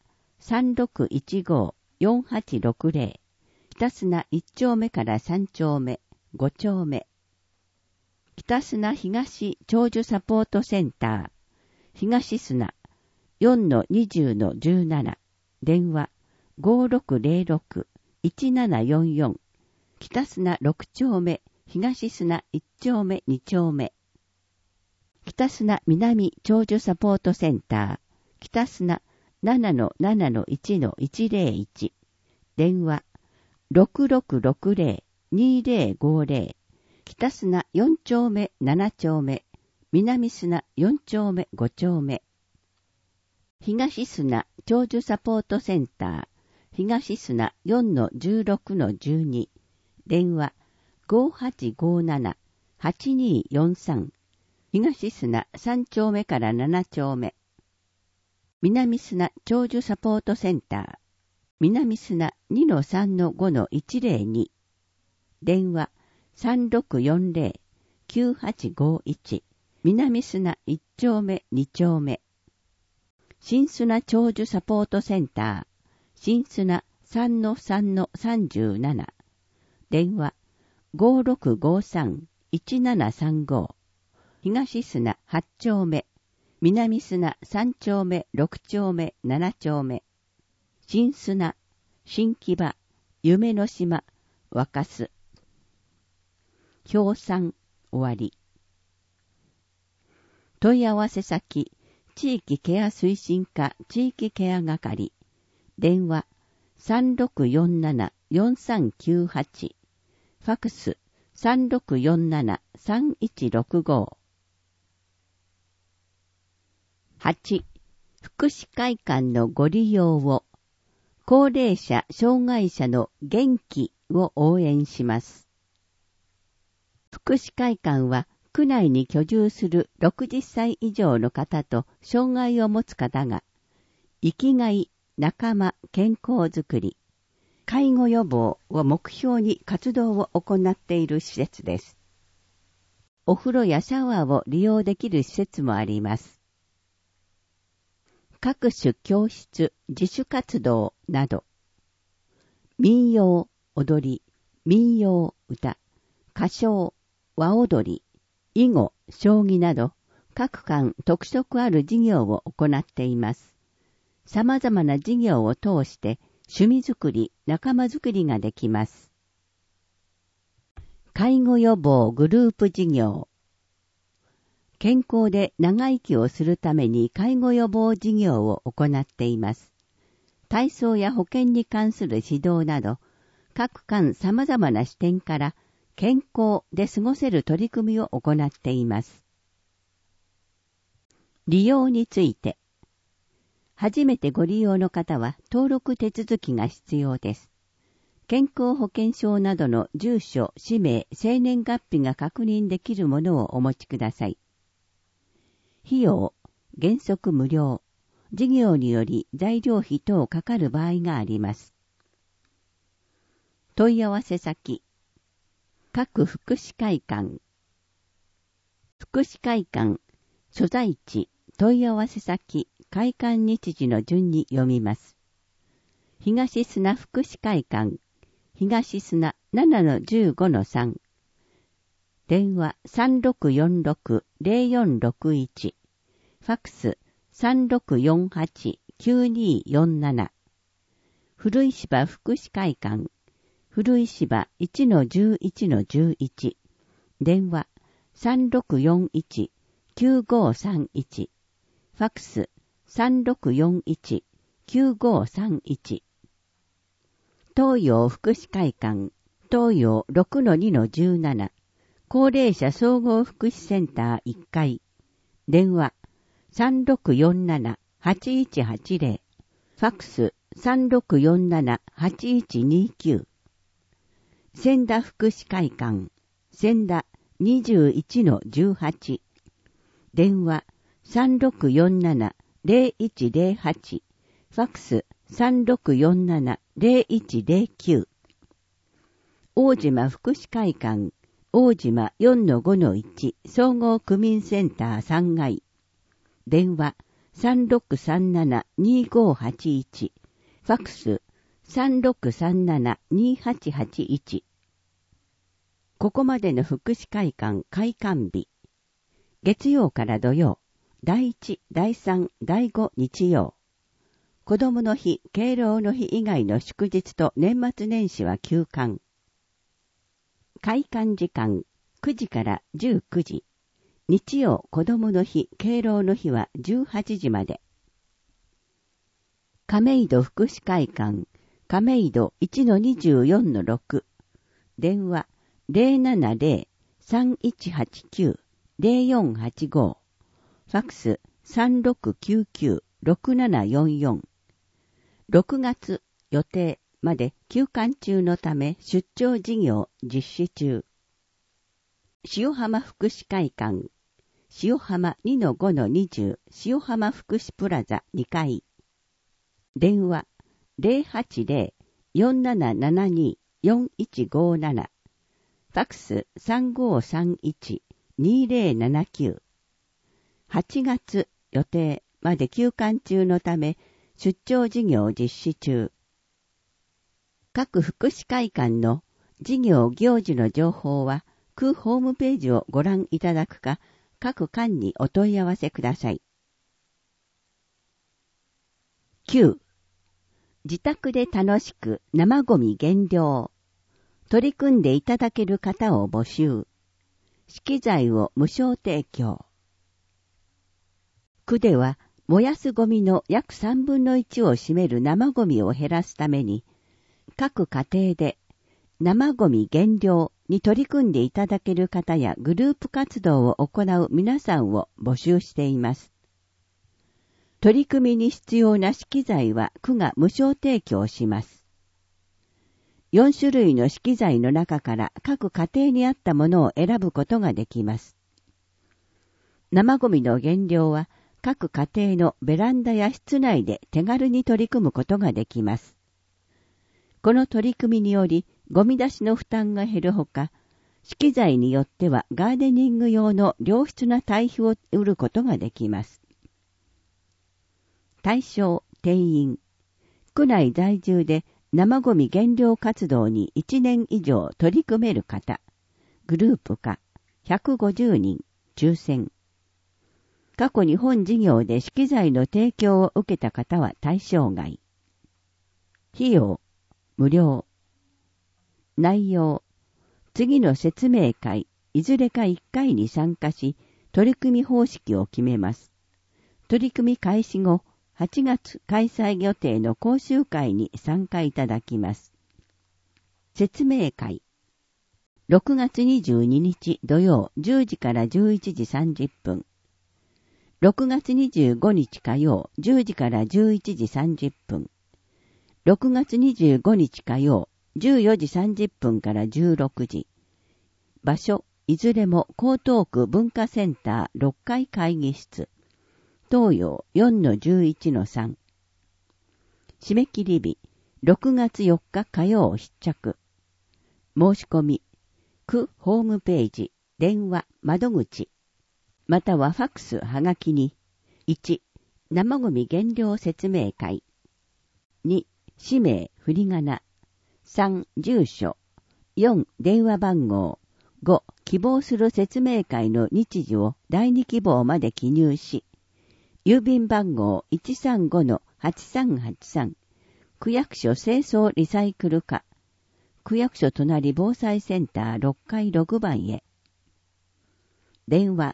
3615-4860。北砂1丁目から3丁目、5丁目。北砂東長寿サポートセンター。東砂 4-20-17。電話 5606-1744。北砂6丁目、東砂1丁目2丁目。北砂南長寿サポートセンター。北砂 7-7-1-101。電話 6660-2050。北砂4丁目7丁目。南砂4丁目5丁目。東砂長寿サポートセンター。東砂 4-16-12。電話 5857-8243。東砂3丁目から7丁目。南砂長寿サポートセンター。南砂 2-3-5-102。電話 3640-9851。南砂1丁目2丁目。新砂長寿サポートセンター。新砂 3-3-37。電話 5653-1735。東砂8丁目。南砂3丁目6丁目7丁目。新砂、新木場、夢の島、若洲。表参終わり。問い合わせ先、地域ケア推進課地域ケア係。電話 3647-4398。ファクス 3647-3165。8. 福祉会館のご利用を。高齢者・障害者の元気を応援します。福祉会館は、区内に居住する60歳以上の方と障害を持つ方が、生きがい、仲間、健康づくり、介護予防を目標に活動を行っている施設です。お風呂やシャワーを利用できる施設もあります。各種教室、自主活動など、民謡、踊り、民謡、歌、歌唱、和踊り、囲碁、将棋など、各館特色ある事業を行っています。様々な事業を通して、趣味づくり、仲間づくりができます。介護予防グループ事業。健康で長生きをするために介護予防事業を行っています。体操や保健に関する指導など、各館様々な視点から健康で過ごせる取り組みを行っています。利用について。初めてご利用の方は登録手続きが必要です。健康保険証などの住所、氏名、生年月日が確認できるものをお持ちください。費用、原則無料。事業により材料費等かかる場合があります。問い合わせ先。各福祉会館。福祉会館、所在地、問い合わせ先、会館日時の順に読みます。東砂福祉会館、東砂 7-15-3。電話 3646-0461。ファクス 3648-9247。古石場福祉会館、古石場 1-11-11。電話 3641-9531。ファクス 3641-9531。 東洋福祉会館、東洋 6-2-17、高齢者総合福祉センター1階、電話 3647-8180、ファックス 3647-8129、千田福祉会館、千田 21-18、電話 3647-0108、ファックス 3647-0109、大島福祉会館、大島 4-5-1 総合区民センター3階、電話 3637-2581、ファックス 3637-2881。ここまでの福祉会館開館日。月曜から土曜、第1、第3、第5日曜。子供の日、敬老の日以外の祝日と年末年始は休館。開館時間9時から19時。日曜子供の日、敬老の日は18時まで。亀戸福祉会館、亀戸 1-24-6。電話 070-3189-0485。ファックス 3699-6744。6月予定まで休館中のため出張事業実施中。塩浜福祉会館、塩浜 2-5-20 塩浜福祉プラザ2階。電話 080-4772-4157。ファックス 3531-2079。8月予定まで休館中のため出張事業実施中。各福祉会館の事業行事の情報は区ホームページをご覧いただくか、各館にお問い合わせください。9. 自宅で楽しく生ゴミ減量。取り組んでいただける方を募集。資機材を無償提供。区では燃やすゴミの約3分の1を占める生ゴミを減らすために、各家庭で生ゴミ減量に取り組んでいただける方やグループ活動を行う皆さんを募集しています。取り組みに必要な資機材は区が無償提供します。4種類の資機材の中から各家庭に合ったものを選ぶことができます。生ゴミの減量は各家庭のベランダや室内で手軽に取り組むことができます。この取り組みによりゴミ出しの負担が減るほか、資機材によってはガーデニング用の良質な堆肥を売ることができます。対象定員。区内在住で生ゴミ減量活動に1年以上取り組める方。グループ化150人抽選。過去に本事業で資機材の提供を受けた方は対象外。費用無料。内容。次の説明会、いずれか1回に参加し、取り組み方式を決めます。取り組み開始後、8月開催予定の講習会に参加いただきます。説明会。6月22日土曜10時から11時30分。6月25日火曜10時から11時30分。6月25日火曜14時30分から16時。場所、いずれも江東区文化センター6階会議室。東洋 4-11-3。締め切り日、6月4日火曜必着。申し込み、区ホームページ、電話、窓口、またはファックスはがきに、1、生ゴミ減量説明会。2、氏名、振り仮名。3、住所。4、電話番号。5、希望する説明会の日時を第2希望まで記入し、郵便番号 135-8383、区役所清掃リサイクル課、区役所隣防災センター6階6番へ。電話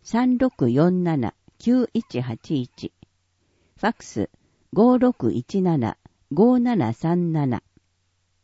3647-9181、ファックス 5617-5737。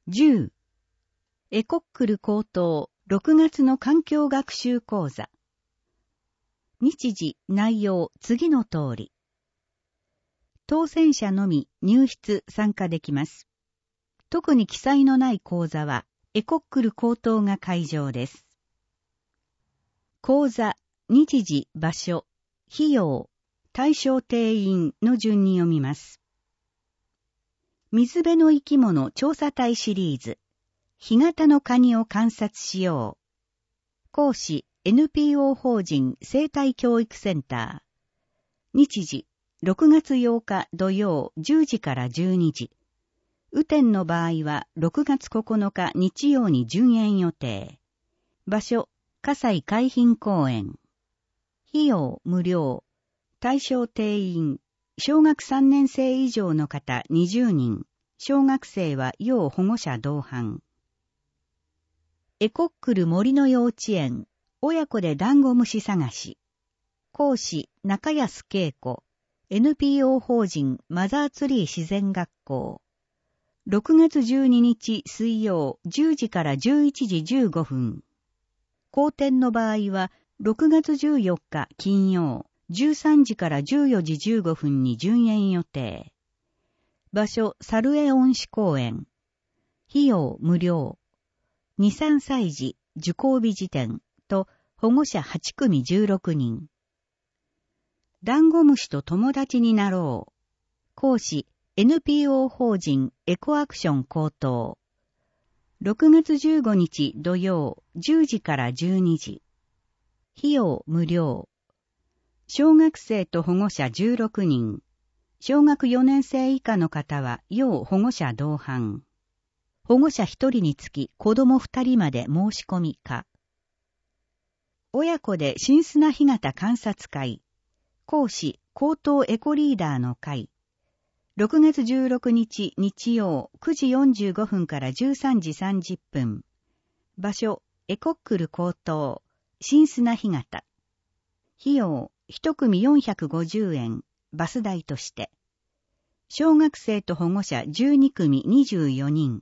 10. エコックル高等6月の環境学習講座。日時、内容、次の通り。当選者のみ入室参加できます。特に記載のない講座は、エコックル高等が会場です。講座、日時、場所、費用、対象定員の順に読みます。水辺の生き物調査隊シリーズ、干潟のカニを観察しよう。講師、NPO 法人生態教育センター。日時、6月8日土曜10時から12時。雨天の場合は6月9日日曜に順延予定。場所、葛西海浜公園。費用無料。対象定員。小学3年生以上の方20人。小学生は要保護者同伴。エコックル森の幼稚園。親子でダンゴムシ探し。講師、中安恵子。NPO 法人マザーツリー自然学校。6月12日水曜10時から11時15分。後天の場合は6月14日金曜13時から14時15分に順延予定。場所、猿江恩賜公園。費用無料。2、3歳児、受講日時点と保護者8組16人。ダンゴムシと友達になろう。講師、NPO 法人エコアクション高等。6月15日土曜10時から12時。費用無料。小学生と保護者16人。小学4年生以下の方は要保護者同伴。保護者1人につき子供2人まで申し込み可。親子で新砂干潟観察会。講師、高等エコリーダーの会。6月16日日曜9時45分から13時30分。場所、エコックル高等、新砂干潟。費用、1組450円、バス代として。小学生と保護者12組24人。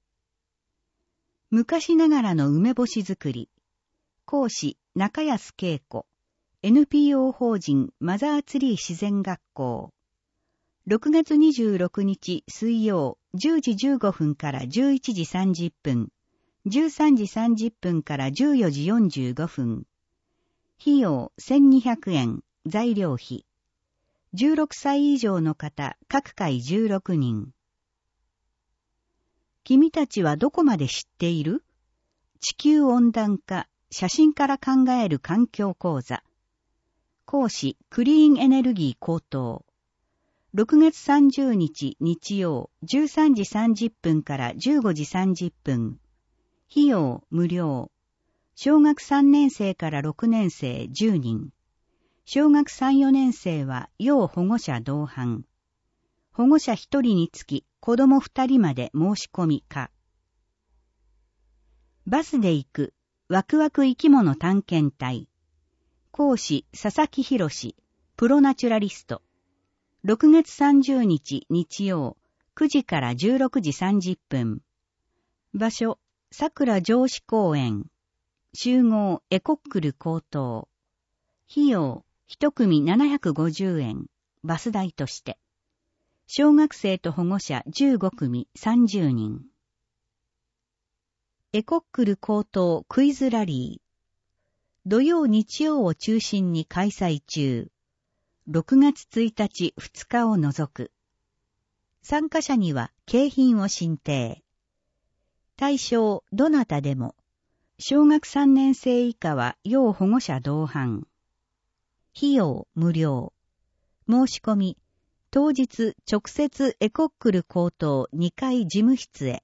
昔ながらの梅干し作り。講師、中安恵子。NPO 法人マザーツリー自然学校。6月26日水曜10時15分から11時30分、13時30分から14時45分。費用1200円、材料費。16歳以上の方、各回16人。君たちはどこまで知っている？地球温暖化、写真から考える環境講座。講師、クリーンエネルギー高等。6月30日日曜13時30分から15時30分。費用無料。小学3年生から6年生10人。小学3、4年生は要保護者同伴。保護者1人につき子供2人まで申し込み可。バスで行くワクワク生き物探検隊。講師、佐々木博士、プロナチュラリスト。6月30日日曜、9時から16時30分。場所、桜城址公園。集合、エコックル高等。費用、1組750円、バス代として。小学生と保護者15組30人。エコックル高等クイズラリー。土曜日曜を中心に開催中。6月1日2日を除く。参加者には景品を進呈。対象どなたでも。小学3年生以下は要保護者同伴。費用無料。申し込み。当日直接エコックル高等2階事務室へ。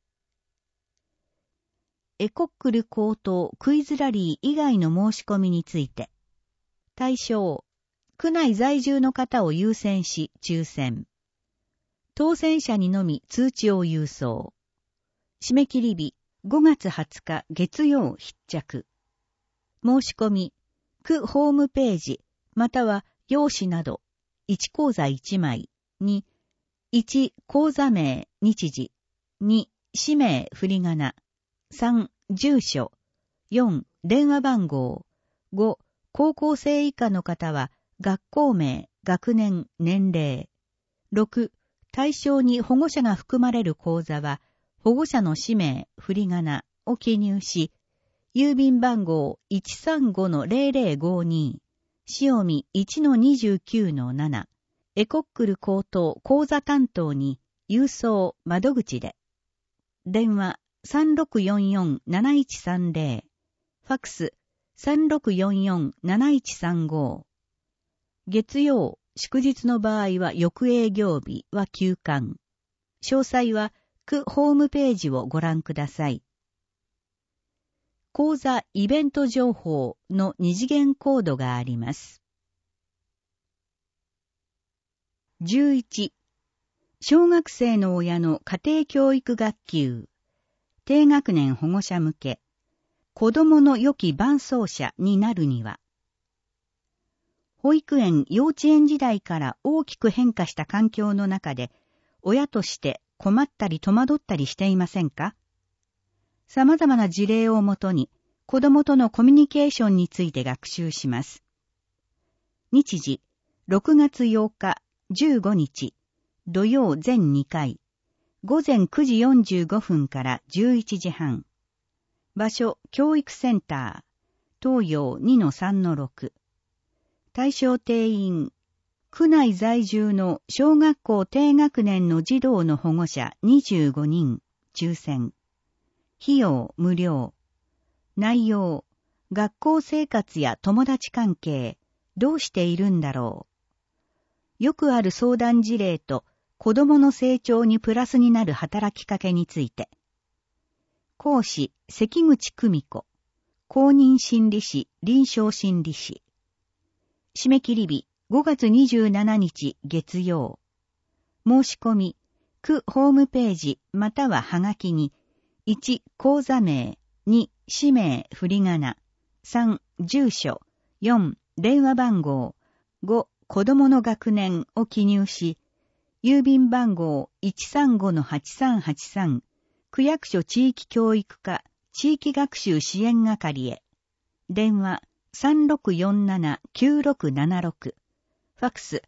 エコックル高等クイズラリー以外の申し込みについて。対象、区内在住の方を優先し抽選。当選者にのみ通知を郵送。締め切り日5月20日月曜必着。申し込み、区ホームページ、または用紙など、1口座1枚に、1口座名日時、2 氏名振り仮名、3、住所、4、電話番号、5、高校生以下の方は学校名、学年、年齢、6、対象に保護者が含まれる口座は、保護者の氏名、振り仮名を記入し、郵便番号 135-0052、塩見 1-29-7、エコックル高等口座担当に郵送窓口で。電話 3644-7130、ファックス 3644-7135。月曜、祝日の場合は翌営業日は休館。詳細は区ホームページをご覧ください。講座イベント情報の二次元コードがあります。11、小学生の親の家庭教育学級、低学年保護者向け、子供の良き伴走者になるには、保育園、幼稚園時代から大きく変化した環境の中で、親として困ったり戸惑ったりしていませんか？様々な事例をもとに、子供とのコミュニケーションについて学習します。日時、6月8日、15日、土曜全2回、午前9時45分から11時半。場所、教育センター、東洋 2-3-6。対象定員、区内在住の小学校低学年の児童の保護者25人、抽選。費用無料。内容、学校生活や友達関係、どうしているんだろう。よくある相談事例と子供の成長にプラスになる働きかけについて。講師、関口久美子。公認心理師、臨床心理師。締め切り日、5月27日月曜。申し込み、区ホームページまたははがきに、1、講座名、2、氏名振り仮名、3、住所、4、電話番号、5、子供の学年を記入し、郵便番号 135-8383、区役所地域教育課地域学習支援係へ。電話 3647-9676。ファックス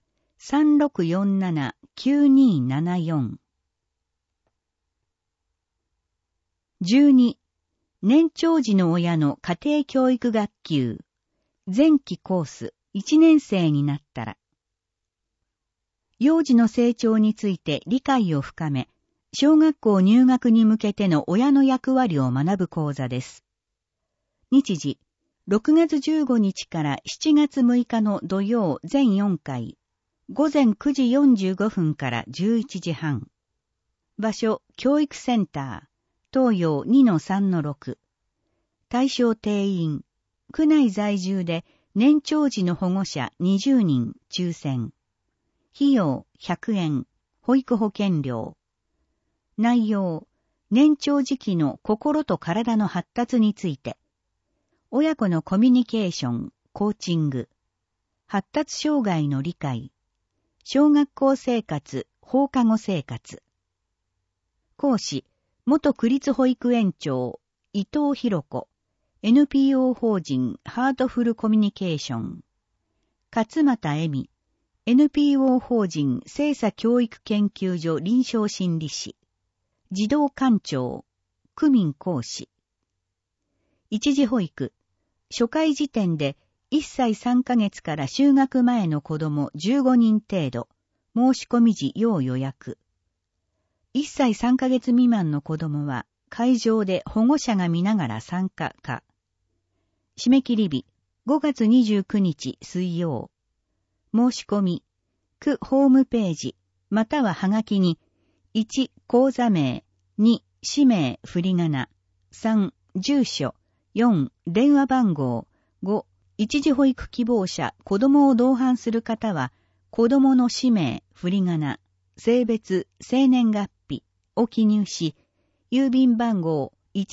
3647-9274。12、年長児の親の家庭教育学級。前期コース1年生になったら。幼児の成長について理解を深め、小学校入学に向けての親の役割を学ぶ講座です。日時、6月15日から7月6日の土曜全4回、午前9時45分から11時半。場所、教育センター、東洋 2-3-6。対象定員、区内在住で年長児の保護者20人抽選。費用100円、保育保険料。内容、年長時期の心と体の発達について。親子のコミュニケーション、コーチング。発達障害の理解。小学校生活、放課後生活。講師、元区立保育園長、伊藤博子。NPO 法人ハートフルコミュニケーション。勝又恵美。NPO 法人精査教育研究所臨床心理士。児童館長。区民講師。一時保育。初回時点で1歳3ヶ月から就学前の子供15人程度。申し込み時要予約。1歳3ヶ月未満の子供は会場で保護者が見ながら参加か。締め切り日5月29日水曜。申し込み、区ホームページ、またははがきに、1、講座名、2、氏名振り仮名、3、住所、4、電話番号、5、一時保育希望者、子供を同伴する方は、子供の氏名、振り仮名、性別、生年月日を記入し、郵便番号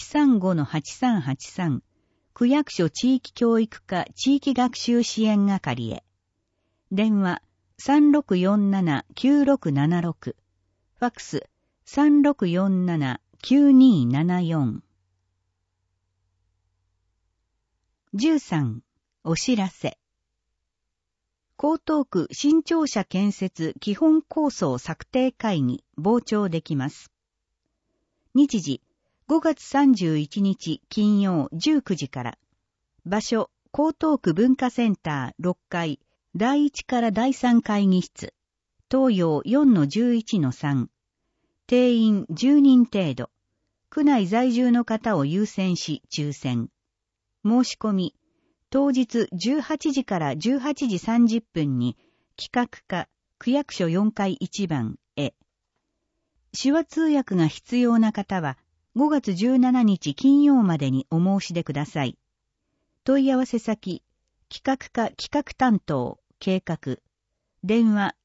135-8383、区役所地域教育課地域学習支援係へ。電話 3647-9676。ファックス 9274。13. お知らせ。江東区新庁舎建設基本構想策定会議傍聴できます。日時5月31日金曜19時から。場所江東区文化センター6階第1から第3会議室。東洋 4-11-3。定員10人程度。区内在住の方を優先し抽選。申し込み。当日18時から18時30分に企画課区役所4階1番へ。手話通訳が必要な方は5月17日金曜までにお申し出ください。問い合わせ先、企画課企画担当、計画。電話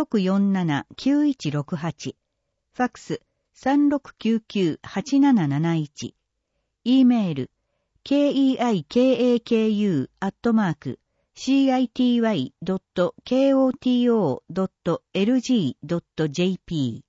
3647-9168。ファックス3699-8771。E メール、keikaki.city.koto.lg.jp。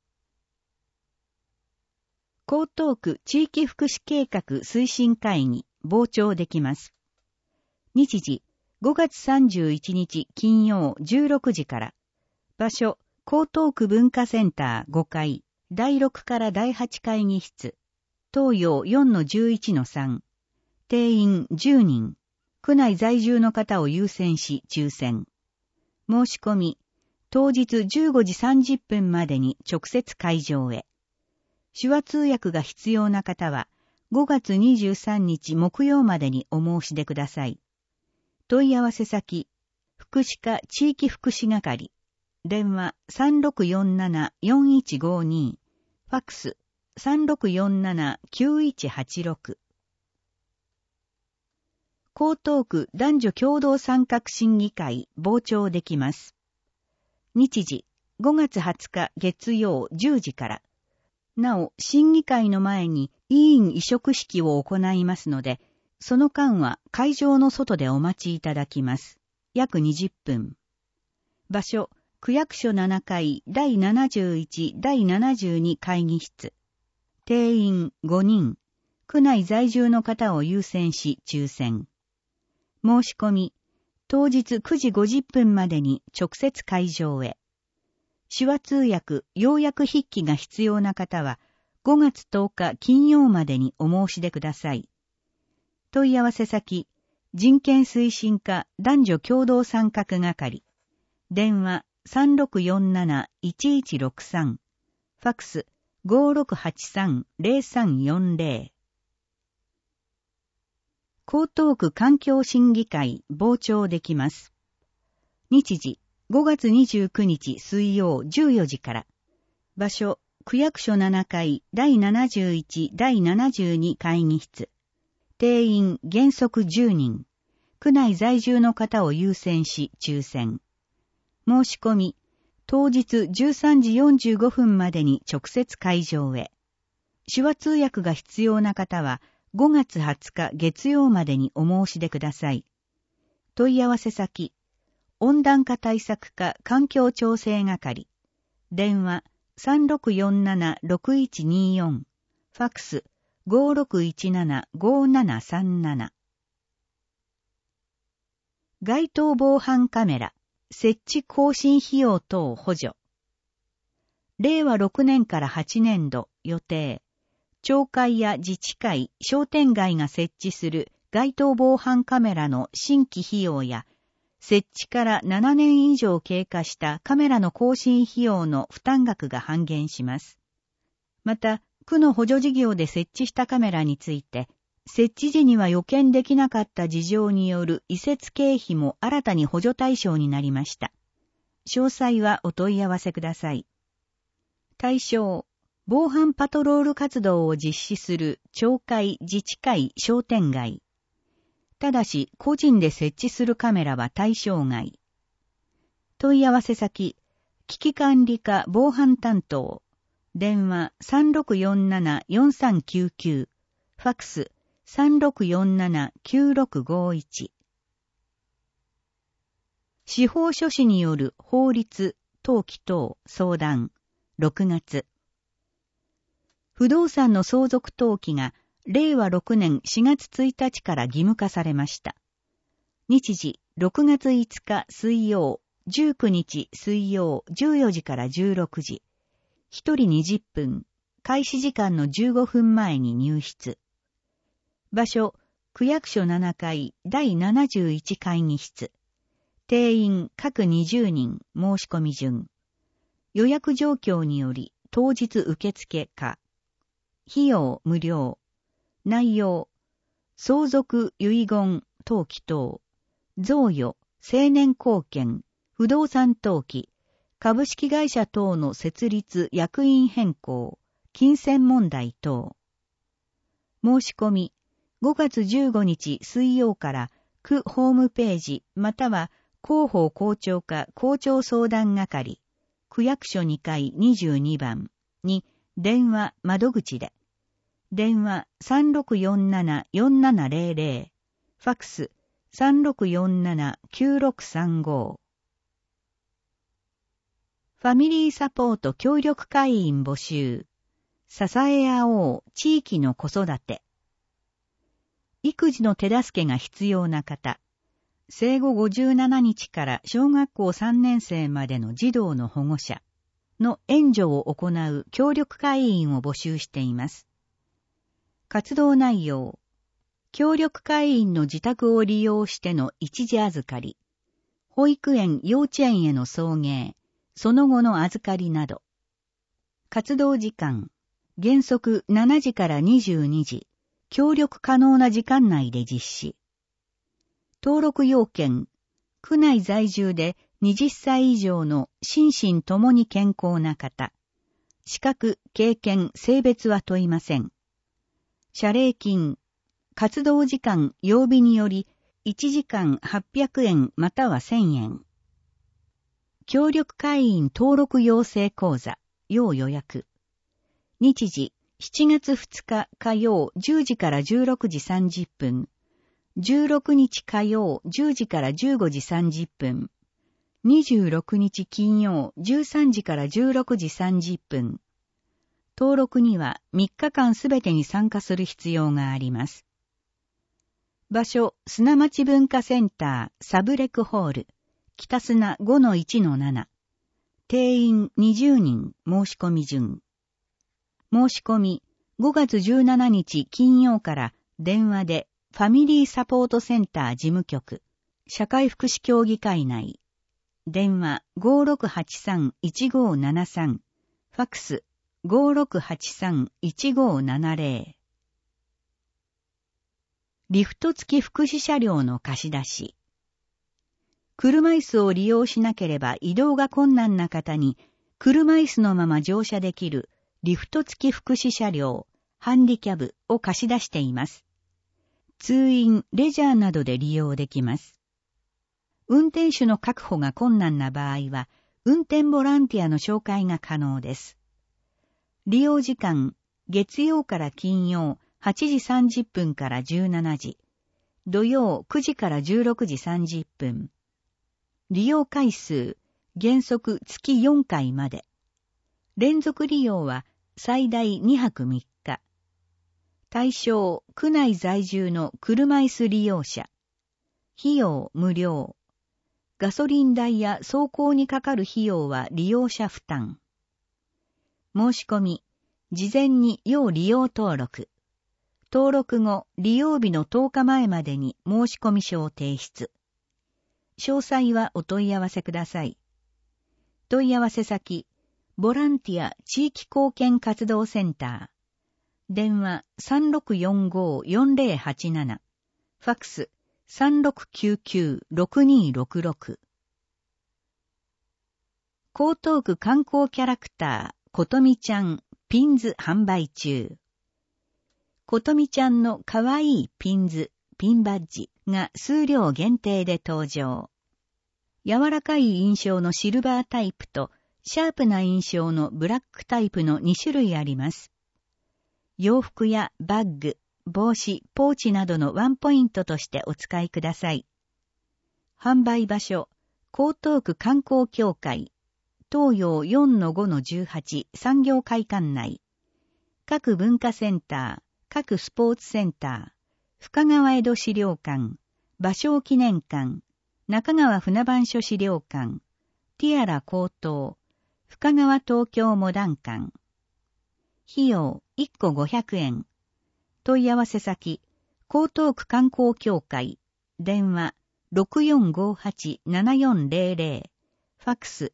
江東区地域福祉計画推進会議傍聴できます。日時5月31日金曜16時から。場所江東区文化センター5階第6から第8会議室。東洋 4-11-3。定員10人。区内在住の方を優先し抽選。申し込み。当日15時30分までに直接会場へ。手話通訳が必要な方は5月23日木曜までにお申し出ください。問い合わせ先。福祉課地域福祉係。電話3647-4152。ファックス3647-9186。江東区男女共同参画審議会傍聴できます。日時5月20日月曜10時から。なお、審議会の前に委員委嘱式を行いますので、その間は会場の外でお待ちいただきます。約20分。場所、区役所7階第71第72会議室。定員5人。区内在住の方を優先し抽選。申し込み。当日9時50分までに直接会場へ。手話通訳、要約筆記が必要な方は5月10日金曜までにお申し出ください。問い合わせ先、人権推進課男女共同参画係。電話3647-1163。ファックス5683-0340。江東区環境審議会傍聴できます。日時5月29日水曜14時から。場所、区役所7階第71第72会議室。定員原則10人。区内在住の方を優先し抽選。申し込み。当日13時45分までに直接会場へ。手話通訳が必要な方は5月20日月曜までにお申し出ください。問い合わせ先。温暖化対策課環境調整係。電話3647-6124。ファックス5617-5737。街頭防犯カメラ、設置更新費用等補助。令和6年から8年度予定。町会や自治会、商店街が設置する街頭防犯カメラの新規費用や、設置から7年以上経過したカメラの更新費用の負担額が半減します。また、区の補助事業で設置したカメラについて、設置時には予見できなかった事情による移設経費も新たに補助対象になりました。詳細はお問い合わせください。対象、防犯パトロール活動を実施する町会、自治会、商店街。ただし、個人で設置するカメラは対象外。問い合わせ先、危機管理課防犯担当。電話3647-4399。ファックス3647-9651。司法書士による法律、登記等相談。6月。 不動産の相続登記が令和6年4月1日から義務化されました。日時6月5日水曜、19日水曜14時から16時。1人20分、開始時間の15分前に入室。場所、区役所7階第71会議室。定員各20人申し込み順。予約状況により当日受付か。費用無料。内容、相続遺言登記等、贈与、成年後見、不動産登記、株式会社等の設立役員変更、金銭問題等。申し込み、5月15日水曜から区ホームページまたは広報校長課校長相談係、区役所2階22番に電話窓口で、電話3647-4700、ファクス3647-9635。ファミリーサポート協力会員募集。支え合おう地域の子育て。育児の手助けが必要な方。生後57日から小学校3年生までの児童の保護者の援助を行う協力会員を募集しています。活動内容。協力会員の自宅を利用しての一時預かり。保育園・幼稚園への送迎。その後の預かりなど。活動時間。原則7時から22時。協力可能な時間内で実施。登録要件。区内在住で20歳以上の心身ともに健康な方。資格、経験、性別は問いません。謝礼金。活動時間、曜日により1時間800円または1000円。協力会員登録養成講座、要予約。日時、7月2日火曜10時から16時30分。16日火曜10時から15時30分。26日金曜13時から16時30分。登録には3日間すべてに参加する必要があります。場所、砂町文化センターサブレクホール、北砂 5-1-7。定員20人申し込み順。申し込み、5月17日金曜から電話でファミリーサポートセンター事務局、社会福祉協議会内。電話 5683-1573。ファクス 5683-1570。リフト付き福祉車両の貸し出し。車椅子を利用しなければ移動が困難な方に、車椅子のまま乗車できるリフト付き福祉車両、ハンディキャブを貸し出しています。通院、レジャーなどで利用できます。運転手の確保が困難な場合は、運転ボランティアの紹介が可能です。利用時間、月曜から金曜、8時30分から17時。土曜9時から16時30分。利用回数、原則月4回まで。連続利用は最大2泊3日。対象、区内在住の車椅子利用者。費用無料。ガソリン代や走行にかかる費用は利用者負担。申し込み、事前に要利用登録。登録後、利用日の10日前までに申し込み書を提出。詳細はお問い合わせください。問い合わせ先、ボランティア地域貢献活動センター。電話 3645-4087。ファクス 3699-6266。江東区観光キャラクター、ことみちゃん、ピンズ販売中。ことみちゃんのかわいいピンズ、ピンバッジが数量限定で登場。柔らかい印象のシルバータイプとシャープな印象のブラックタイプの2種類あります。洋服やバッグ、帽子、ポーチなどのワンポイントとしてお使いください。販売場所、江東区観光協会、東洋 4-5-18 産業会館内。 各文化センター、各スポーツセンター、深川江戸資料館、芭蕉記念館、中川船番所資料館、ティアラ高等、深川東京モダン館。費用1個500円。問い合わせ先、江東区観光協会、電話6458-7400、ファックス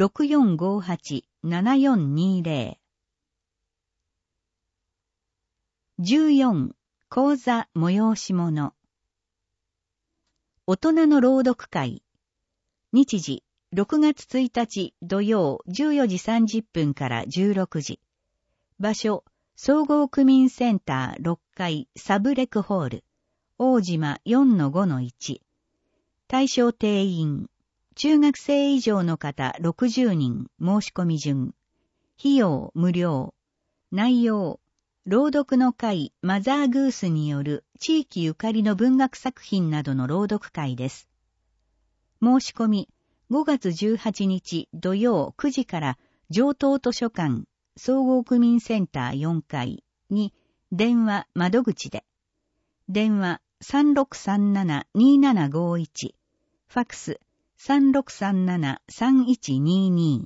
6458-7420。14、講座催し物。大人の朗読会。日時、6月1日土曜14時30分から16時。場所、総合区民センター6階サブレクホール、大島 4-5-1。対象定員、中学生以上の方60人、申し込み順。費用無料。内容、朗読の会マザーグースによる地域ゆかりの文学作品などの朗読会です。申し込み、5月18日土曜9時から上東図書館総合区民センター4階に電話窓口で。電話3637-2751。ファックス3637-3122。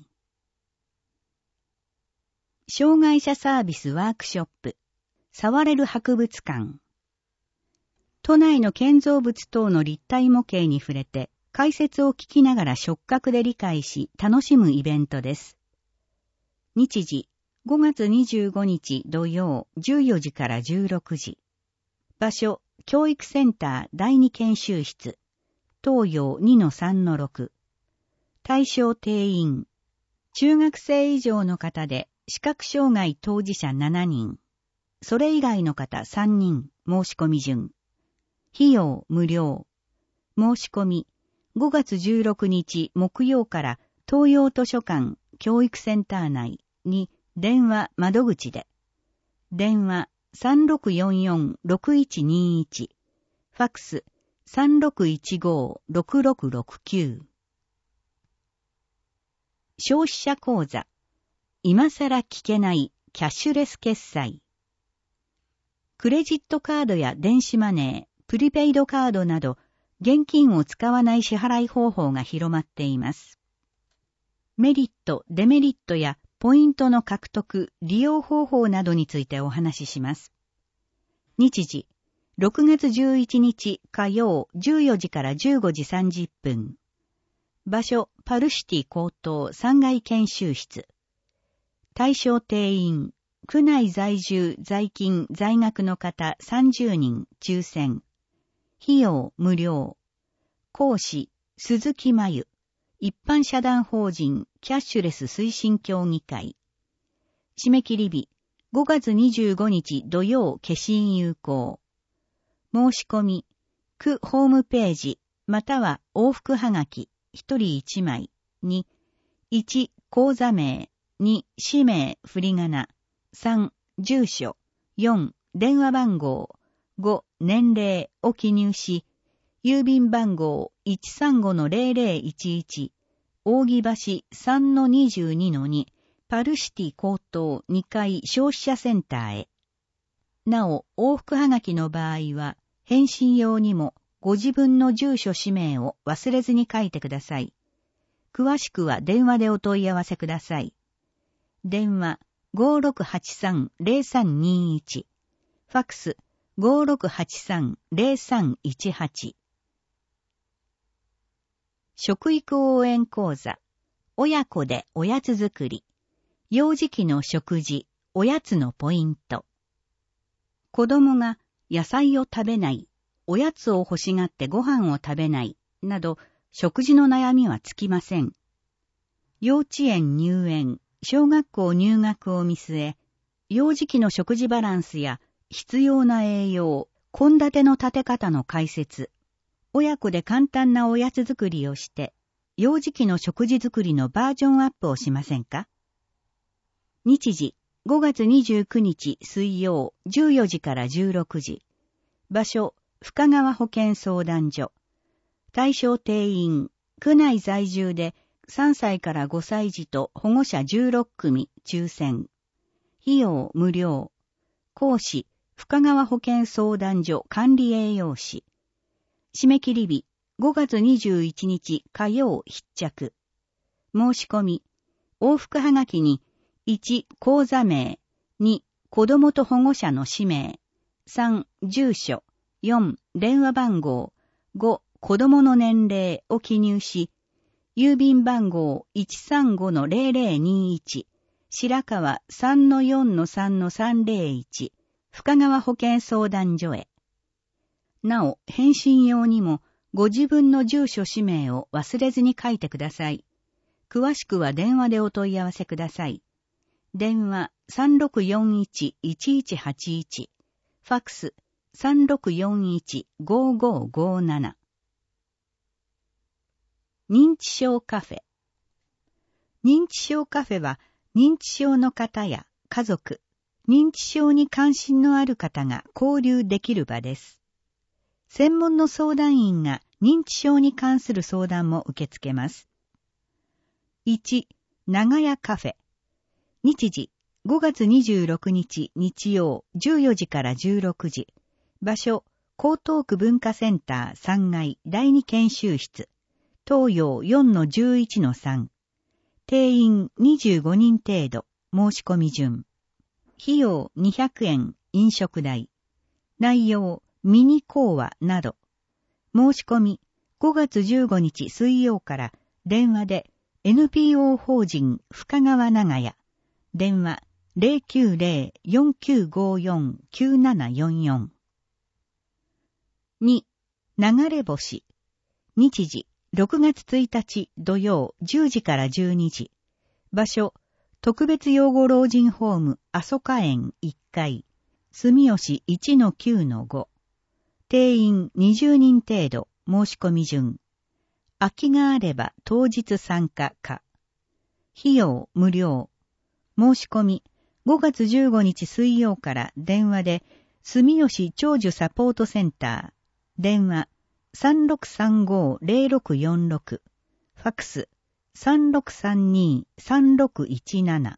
障害者サービスワークショップ、触れる博物館。都内の建造物等の立体模型に触れて、解説を聞きながら触覚で理解し、楽しむイベントです。日時、5月25日土曜14時から16時。場所、教育センター第2研修室。東洋 2-3-6。対象定員。中学生以上の方で、視覚障害当事者7人。それ以外の方3人、申し込み順。費用無料。申し込み、5月16日木曜から東洋図書館教育センター内に電話窓口で。電話3644-6121。ファックス3615-6669。消費者講座。今さら聞けないキャッシュレス決済。クレジットカードや電子マネー、プリペイドカードなど、現金を使わない支払い方法が広まっています。メリット、デメリットやポイントの獲得、利用方法などについてお話しします。日時、6月11日火曜14時から15時30分。場所、パルシティ高等3階研修室。対象定員、区内在住、在勤、在学の方30人、抽選。費用無料。講師、鈴木真由。一般社団法人、キャッシュレス推進協議会。締め切り日、5月25日土曜消印有効。申し込み、区ホームページ、または往復はがき、1人1枚に、1、口座名、2、氏名、振り仮名、3、住所、4、電話番号、5、年齢を記入し、郵便番号 135-0011、扇橋 3-22-2、パルシティ高等2階消費者センターへ。なお、往復はがきの場合は、返信用にもご自分の住所氏名を忘れずに書いてください。詳しくは電話でお問い合わせください。電話 5683-0321。ファックス 5683-0318。食育応援講座。親子でおやつ作り。幼児期の食事、おやつのポイント。子供が野菜を食べない、おやつを欲しがってご飯を食べない、など食事の悩みは尽きません。幼稚園入園、小学校入学を見据え、幼児期の食事バランスや必要な栄養、献立の立て方の解説、親子で簡単なおやつ作りをして、幼児期の食事作りのバージョンアップをしませんか？日時、5月29日水曜14時から16時。場所、深川保健相談所。対象定員、区内在住で3歳から5歳児と保護者16組抽選。費用無料。 講師、深川保健相談所管理栄養士。締め切り日、5月21日火曜必着。申し込み、往復はがきに、1、口座名、2、子供と保護者の氏名、3、住所、4、電話番号、5、子供の年齢を記入し、郵便番号 135-0021、白川 3-4-3-301、深川保健相談所へ。なお、返信用にも、ご自分の住所氏名を忘れずに書いてください。詳しくは電話でお問い合わせください。電話 3641-1181、ファックス 3641-5557。認知症カフェ。認知症カフェは、認知症の方や家族、認知症に関心のある方が交流できる場です。専門の相談員が認知症に関する相談も受け付けます。1、長屋カフェ。日時、5月26日日曜14時から16時。場所、江東区文化センター3階第2研修室。東洋 4-11-3。定員25人程度。申し込み順。費用200円。飲食代。内容、ミニ講話など。申し込み、5月15日水曜から電話で NPO 法人深川長屋。電話 090-4954-9744。2、流れ星。日時、6月1日土曜10時から12時。場所、特別養護老人ホーム阿蘇花園1階。住吉 1-9-5。定員20人程度。申し込み順。空きがあれば当日参加か。費用無料。申し込み、5月15日水曜から電話で、住吉長寿サポートセンター。電話、3635-0646。ファックス、3632-3617。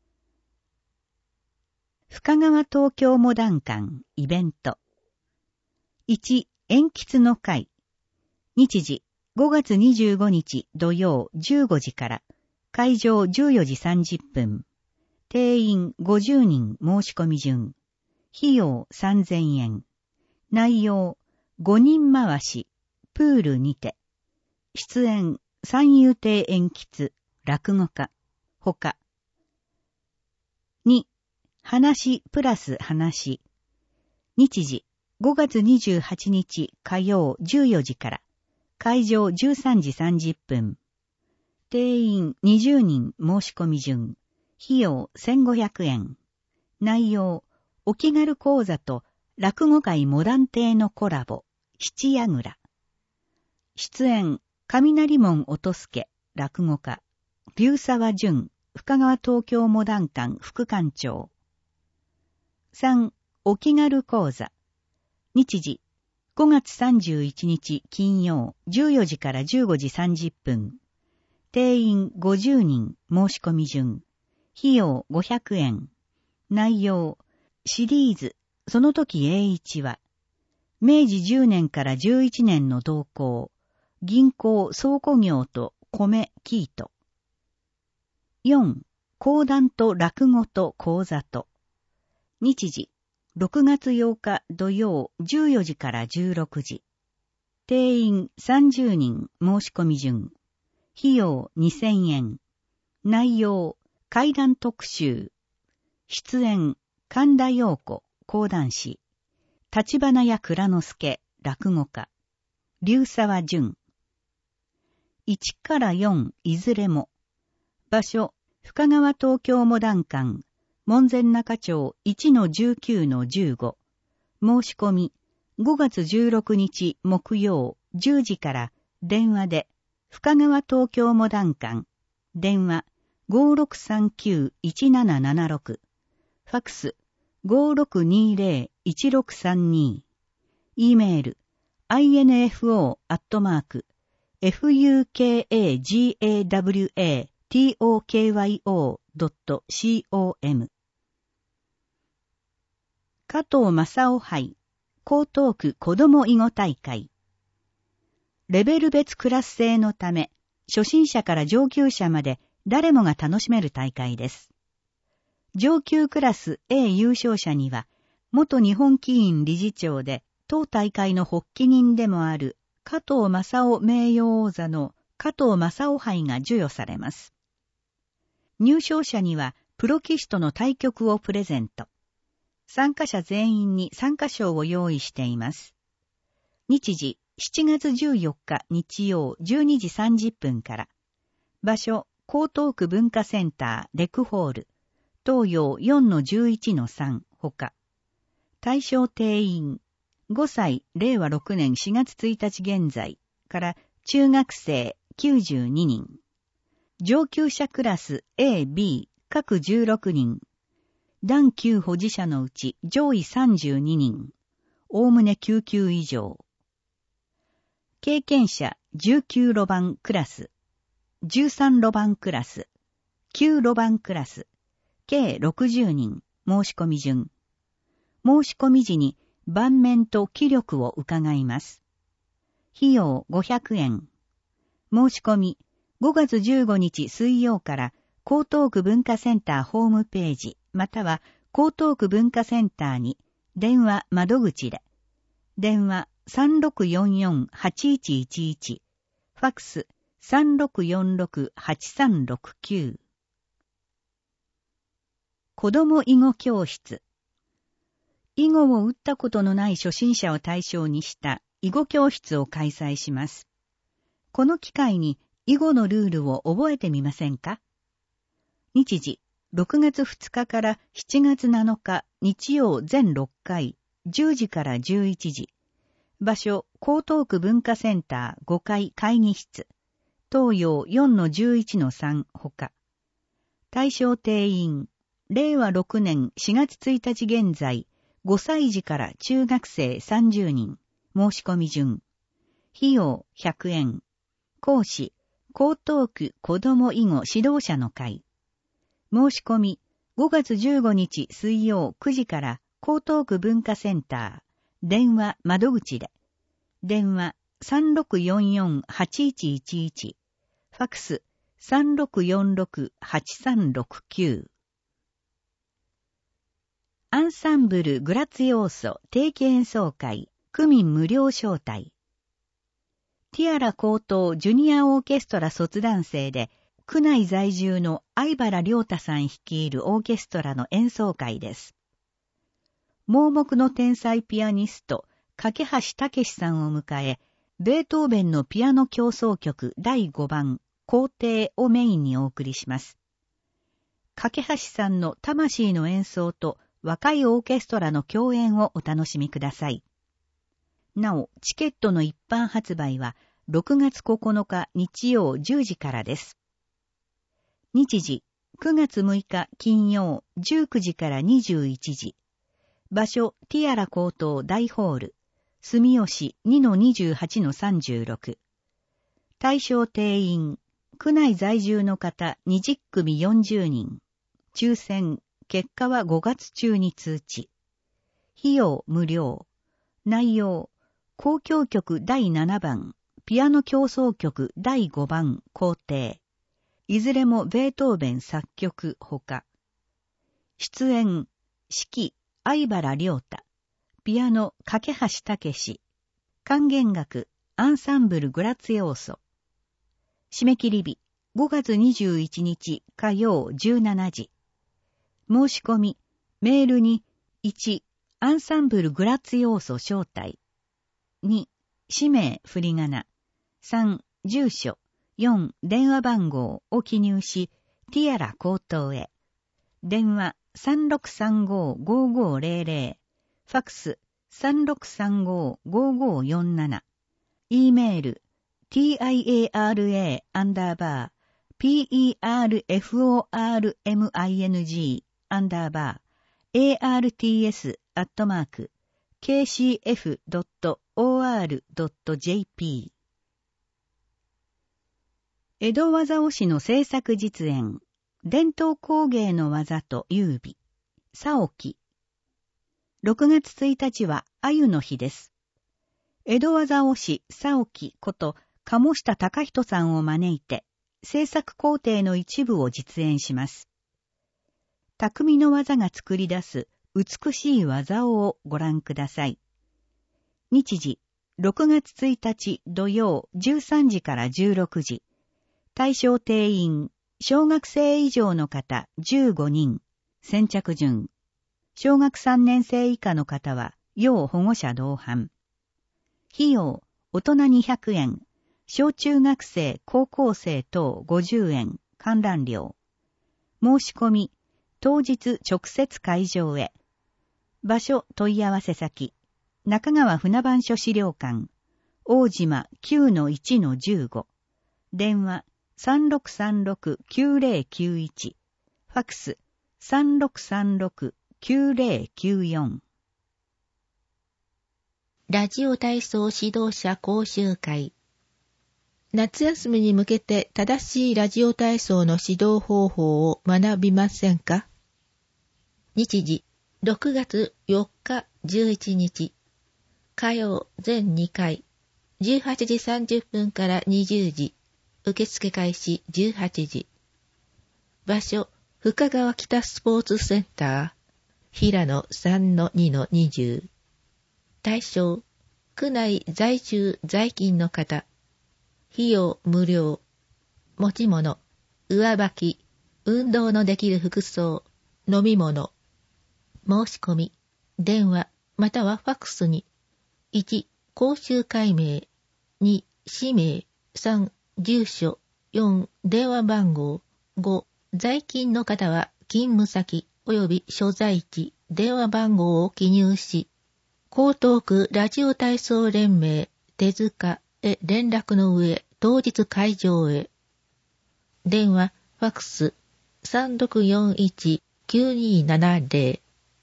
深川東京モダン館イベント。1、鉛筆の会。日時、5月25日土曜15時から、会場14時30分。定員50人申し込み順。費用3000円。内容、5人回し、プールにて。出演、三遊亭鉛筆、落語家、ほか。2、話プラス話。日時、5月28日火曜14時から、会場13時30分。定員20人申し込み順。費用1500円。内容、お気軽講座と落語会モダン亭のコラボ、七やぐら。出演、雷門音助、落語家、龍沢淳、深川東京モダン館副館長。3、お気軽講座。日時、5月31日金曜14時から15時30分。定員50人申し込み順。費用500円。内容、シリーズ、その時栄一は、明治10年から11年の動向、銀行倉庫業と米生糸。4、講談と落語と講座と。日時、6月8日土曜14時から16時。定員30人申し込み順。費用2000円。内容、怪談特集。出演、神田陽子、講談師。立花屋蔵之介、落語家。龍沢淳。1から4いずれも。場所、深川東京モダン館。門前仲町 1-19-15。申し込み、5月16日木曜10時から電話で、深川東京モダン館。電話、5639-1776。ファックス、5620-1632。E メール、info@fukagawatokyo.com 加藤正夫杯、江東区子ども囲碁大会。レベル別クラス制のため、初心者から上級者まで誰もが楽しめる大会です。上級クラス A 優勝者には、元日本棋院理事長で、当大会の発起人でもある加藤正夫名誉王座の加藤正夫杯が授与されます。入賞者には、プロ棋士との対局をプレゼント。参加者全員に参加賞を用意しています。日時、7月14日日曜12時30分から。場所、江東区文化センターレクホール。東洋 4-11-3 ほか。対象定員、5歳令和6年4月1日現在から中学生92人。上級者クラス A、B 各16人。段9保持者のうち上位32人。おおむね9級以上。経験者19路盤クラス、13路盤クラス、9路盤クラス、計60人。申し込み順。申し込み時に盤面と棋力を伺います。費用500円。申し込み5月15日水曜から江東区文化センターホームページまたは江東区文化センターに電話窓口で。電話3644-8111。ファックス3646-8369。子ども囲碁教室。囲碁を打ったことのない初心者を対象にした囲碁教室を開催します。この機会に囲碁のルールを覚えてみませんか？日時、6月2日から7月7日日曜全6回、10時から11時。場所、江東区文化センター5階会議室。東洋 4-11-3 ほか。対象定員、令和6年4月1日現在、5歳児から中学生30人。申し込み順。費用100円。講師、江東区子ども囲碁指導者の会。申し込み、5月15日水曜9時から江東区文化センター。電話窓口で。電話3644-8111。ファックス3646-8369。アンサンブルグラツヨーソ定期演奏会区民無料招待。ティアラ高等ジュニアオーケストラ卒団生で区内在住の相原良太さん率いるオーケストラの演奏会です。盲目の天才ピアニスト、架橋武さんを迎え、ベートーベンのピアノ協奏曲第5番、皇帝をメインにお送りします。架橋さんの魂の演奏と若いオーケストラの共演をお楽しみください。なお、チケットの一般発売は6月9日日曜10時からです。日時、9月6日金曜19時から21時。場所、ティアラ高等大ホール。住吉 2-28-36。対象定員、区内在住の方20組40人。抽選、結果は5月中に通知。費用無料。内容、交響曲第7番、ピアノ協奏曲第5番、皇帝。いずれもベートーベン作曲ほか。出演、指揮、相原良太。ピアノ、架橋武。管弦楽、アンサンブルグラツヨーソ。締め切り日、5月21日火曜17時。申し込み、メールに、1、アンサンブルグラツヨーソ招待。2、氏名振り仮名。3、住所。4、電話番号を記入し、ティアラ高等へ。電話3635-5500。ファックス3635-5547。E メール tiara-performing@arts.kcf.or.jp。 江戸和竿師の制作実演、伝統工芸の技と優美、佐沖。 6月1日は鮎の日です。江戸技尾師佐沖こと鴨下隆人さんを招いて、制作工程の一部を実演します。匠の技が作り出す美しい技をご覧ください。日時、6月1日土曜13時から16時。対象定員、小学生以上の方15人。先着順。小学3年生以下の方は、要保護者同伴。費用、大人200円。小中学生、高校生等50円。観覧料。申し込み、当日直接会場へ。場所問い合わせ先。中川船番所資料館。大島 9-1-15。電話3636-9091。ファクス3636-9094。 ラジオ体操指導者講習会。夏休みに向けて正しいラジオ体操の指導方法を学びませんか？日時、6月4日11日。火曜全2回。18時30分から20時。受付開始18時。場所、深川北スポーツセンター。平野 3-2-20。対象、区内在住在勤の方。費用無料。持ち物、上履き、運動のできる服装、飲み物。申し込み、電話またはファクスに。1、講習会名。2、氏名。3、住所。4、電話番号。5、在勤の方は勤務先及び所在地、電話番号を記入し、江東区ラジオ体操連盟手塚へ連絡の上、当日会場へ。電話、ファクス、3641-9270。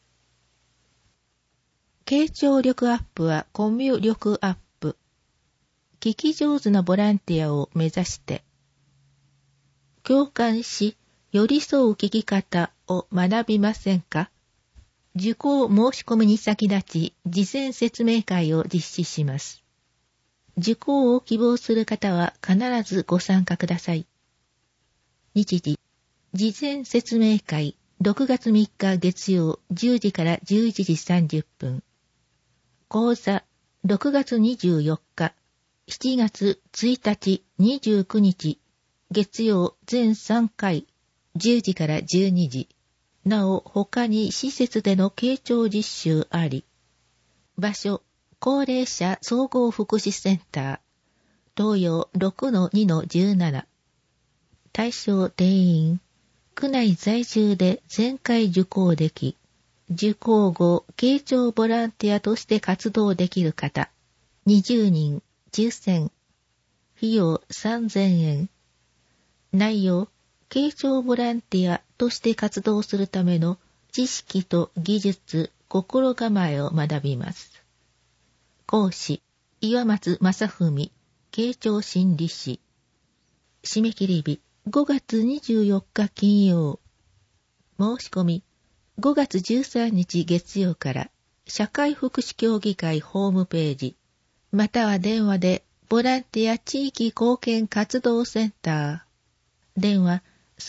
傾聴力アップはコミュ力アップ。聞き上手なボランティアを目指して。共感し、寄り添う聞き方を学びませんか？受講申し込みに先立ち、事前説明会を実施します。受講を希望する方は必ずご参加ください。日時、事前説明会、6月3日月曜10時から11時30分。講座、6月24日、7月1日29日、月曜全3回、10時から12時。なお、他に施設での傾聴実習あり。場所、高齢者総合福祉センター。東洋 6-2-17。対象定員。区内在住で全回受講でき、受講後、傾聴ボランティアとして活動できる方。20人、抽選。費用3000円。内容、傾聴ボランティアとして活動するための知識と技術、心構えを学びます。講師、岩松正文、傾聴心理士。締め切り日、5月24日金曜。申し込み、5月13日月曜から社会福祉協議会ホームページ、または電話でボランティア地域貢献活動センター。電話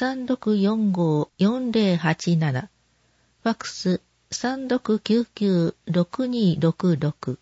3645-4087。ファクス3699-6266。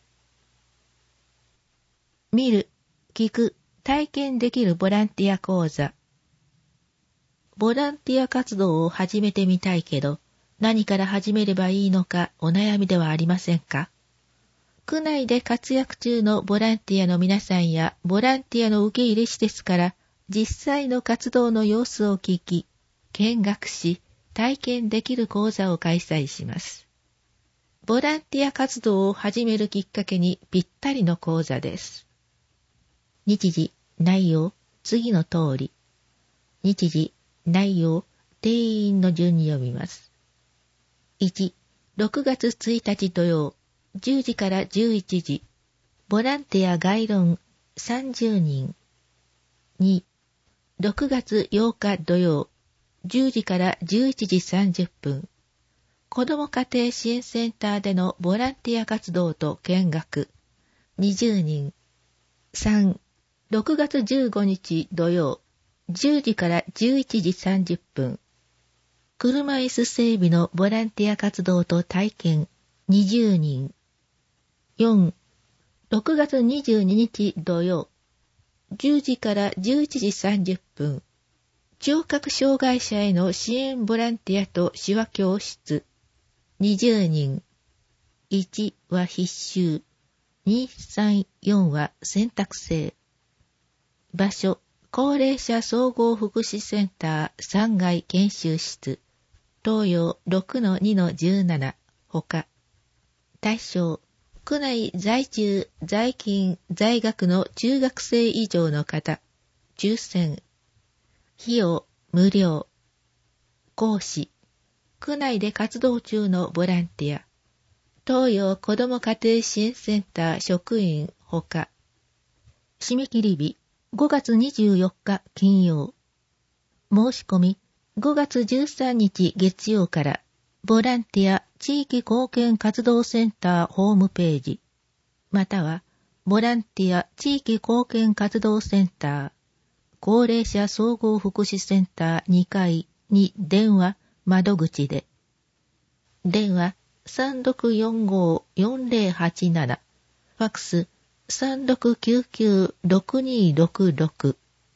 見る、聞く、体験できるボランティア講座。ボランティア活動を始めてみたいけど、何から始めればいいのかお悩みではありませんか？区内で活躍中のボランティアの皆さんやボランティアの受け入れ施設から実際の活動の様子を聞き、見学し、体験できる講座を開催します。ボランティア活動を始めるきっかけにぴったりの講座です。日時、内容、次の通り。日時、内容、定員の順に読みます。1、6月1日土曜、10時から11時。ボランティア概論、30人。2、6月8日土曜、10時から11時30分。 子ども家庭支援センターでのボランティア活動と見学、20人。3、6月15日土曜、10時から11時30分。車椅子整備のボランティア活動と体験、20人。4、6月22日土曜、10時から11時30分。聴覚障害者への支援ボランティアと手話教室、20人。1は必修。2、3、4は選択制。場所、高齢者総合福祉センター3階研修室。東洋 6-2-17 ほか。対象、区内在住、在勤、在学の中学生以上の方。抽選。費用、無料。講師、区内で活動中のボランティア。東洋子ども家庭支援センター職員ほか。締め切り日、5月24日金曜。申し込み、5月13日月曜から、ボランティア地域貢献活動センターホームページ、または、ボランティア地域貢献活動センター、高齢者総合福祉センター2階に電話、窓口で。電話 3645-4087、ファックス 3699-6266。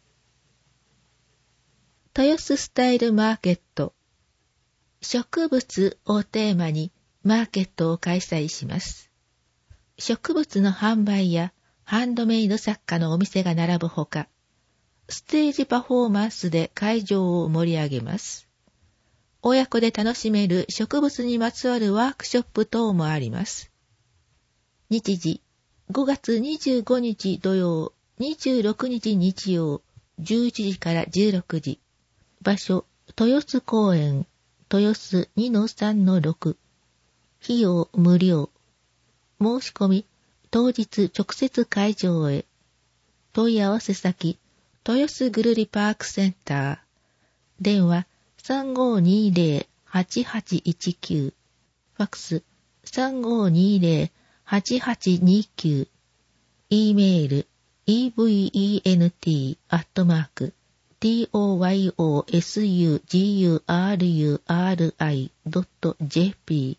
豊洲スタイルマーケット。植物をテーマにマーケットを開催します。植物の販売やハンドメイド作家のお店が並ぶほか、ステージパフォーマンスで会場を盛り上げます。親子で楽しめる植物にまつわるワークショップ等もあります。日時、5月25日土曜、26日日曜、11時から16時。場所、豊洲公園、豊洲 2-3-6。費用無料。申し込み、当日直接会場へ。問い合わせ先、豊洲ぐるりパークセンター。電話、3520-8819。ファックス、3520-8829。e メール、event@toysuguri.jp。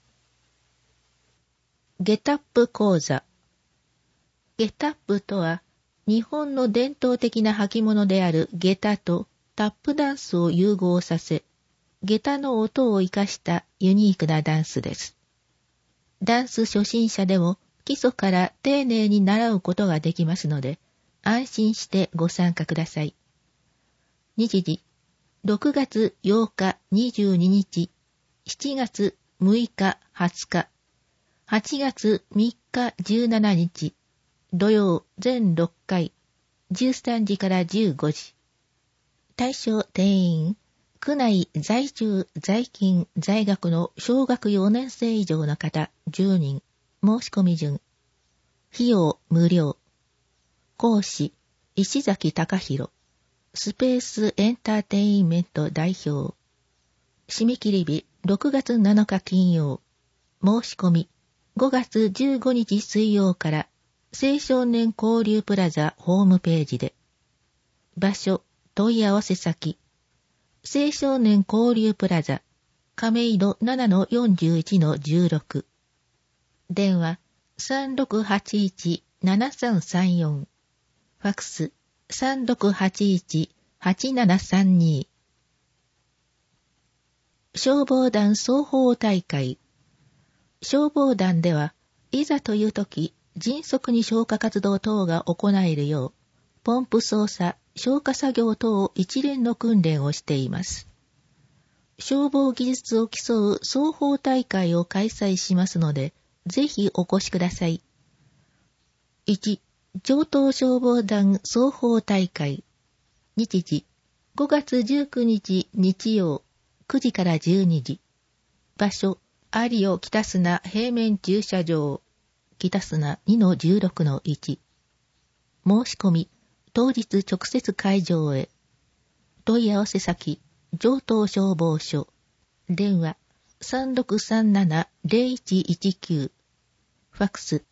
ゲタップ講座。ゲタップとは、日本の伝統的な履物である下駄とタップダンスを融合させ、下駄の音を生かしたユニークなダンスです。ダンス初心者でも基礎から丁寧に習うことができますので、安心してご参加ください。日時、6月8日22日、7月6日20日、8月3日17日、土曜全6回、13時から15時。対象定員、区内在住、在勤、在学の小学4年生以上の方10人。申し込み順。費用無料。講師、石崎隆弘。スペースエンターテインメント代表。締め切り日、6月7日金曜。申し込み、5月15日水曜から、青少年交流プラザホームページで。場所、問い合わせ先。青少年交流プラザ、亀戸 7-41-16。電話、3681-7334。ファックス、3681-8732。消防団双方大会。消防団では、いざという時、迅速に消火活動等が行えるよう、ポンプ操作、消火作業等一連の訓練をしています。消防技術を競う双方大会を開催しますので、ぜひお越しください。1、城東消防団双方大会。日時、5月19日日曜、9時から12時。場所、有尾北砂平面駐車場。北砂 2-16-1。申し込み、当日直接会場へ。問い合わせ先、城東消防署。電話、 3637-0119。ファックス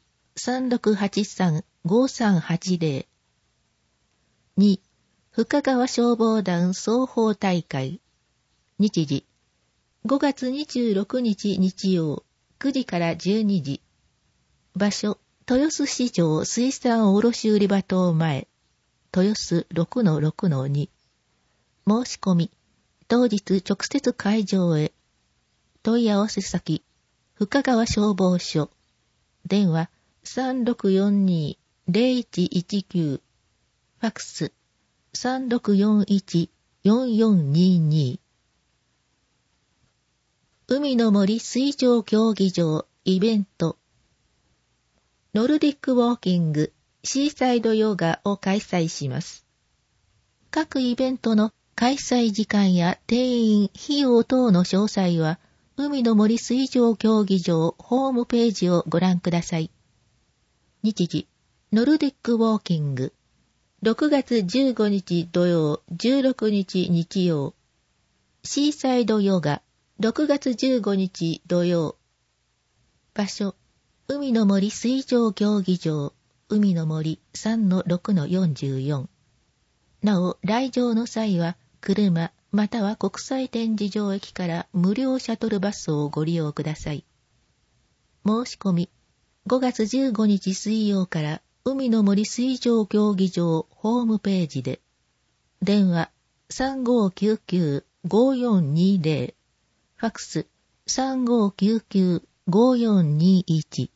3683-5380。2. 深川消防団双方大会。日時5月26日日曜9時から12時。場所豊洲市場水産卸売場棟前。豊洲 6-6-2。申し込み当日直接会場へ。問い合わせ先深川消防署。電話3642-0119。ファックス3641-4422。海の森水上競技場イベント。ノルディックウォーキングシーサイドヨガを開催します。各イベントの開催時間や定員、費用等の詳細は海の森水上競技場ホームページをご覧ください。日時ノルディックウォーキング6月15日土曜16日日曜。シーサイドヨガ6月15日土曜。場所海の森水上競技場海の森 3-6-44。なお来場の際は車または国際展示場駅から無料シャトルバスをご利用ください。申し込み5月15日水曜から海の森水上競技場ホームページで。電話3599-5420。ファックス3599-5421。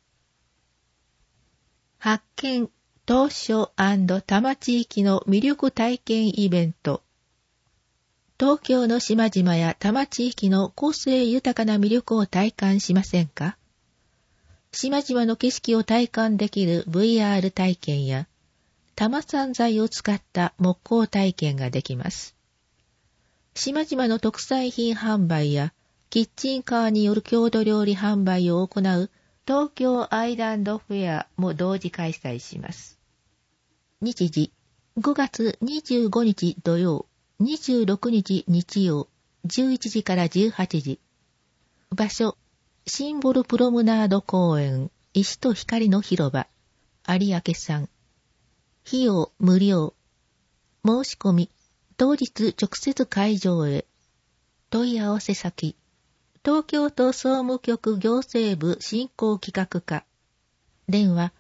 発見東証&多摩地域の魅力体験イベント。東京の島々や多摩地域の個性豊かな魅力を体感しませんか？島々の景色を体感できる VR 体験や多摩産材を使った木工体験ができます。島々の特産品販売やキッチンカーによる郷土料理販売を行う東京アイランドフェアも同時開催します。日時5月25日土曜26日日曜11時から18時。場所シンボルプロムナード公園石と光の広場有明山。費用無料。申し込み当日直接会場へ。問い合わせ先東京都総務局行政部振興企画課。電話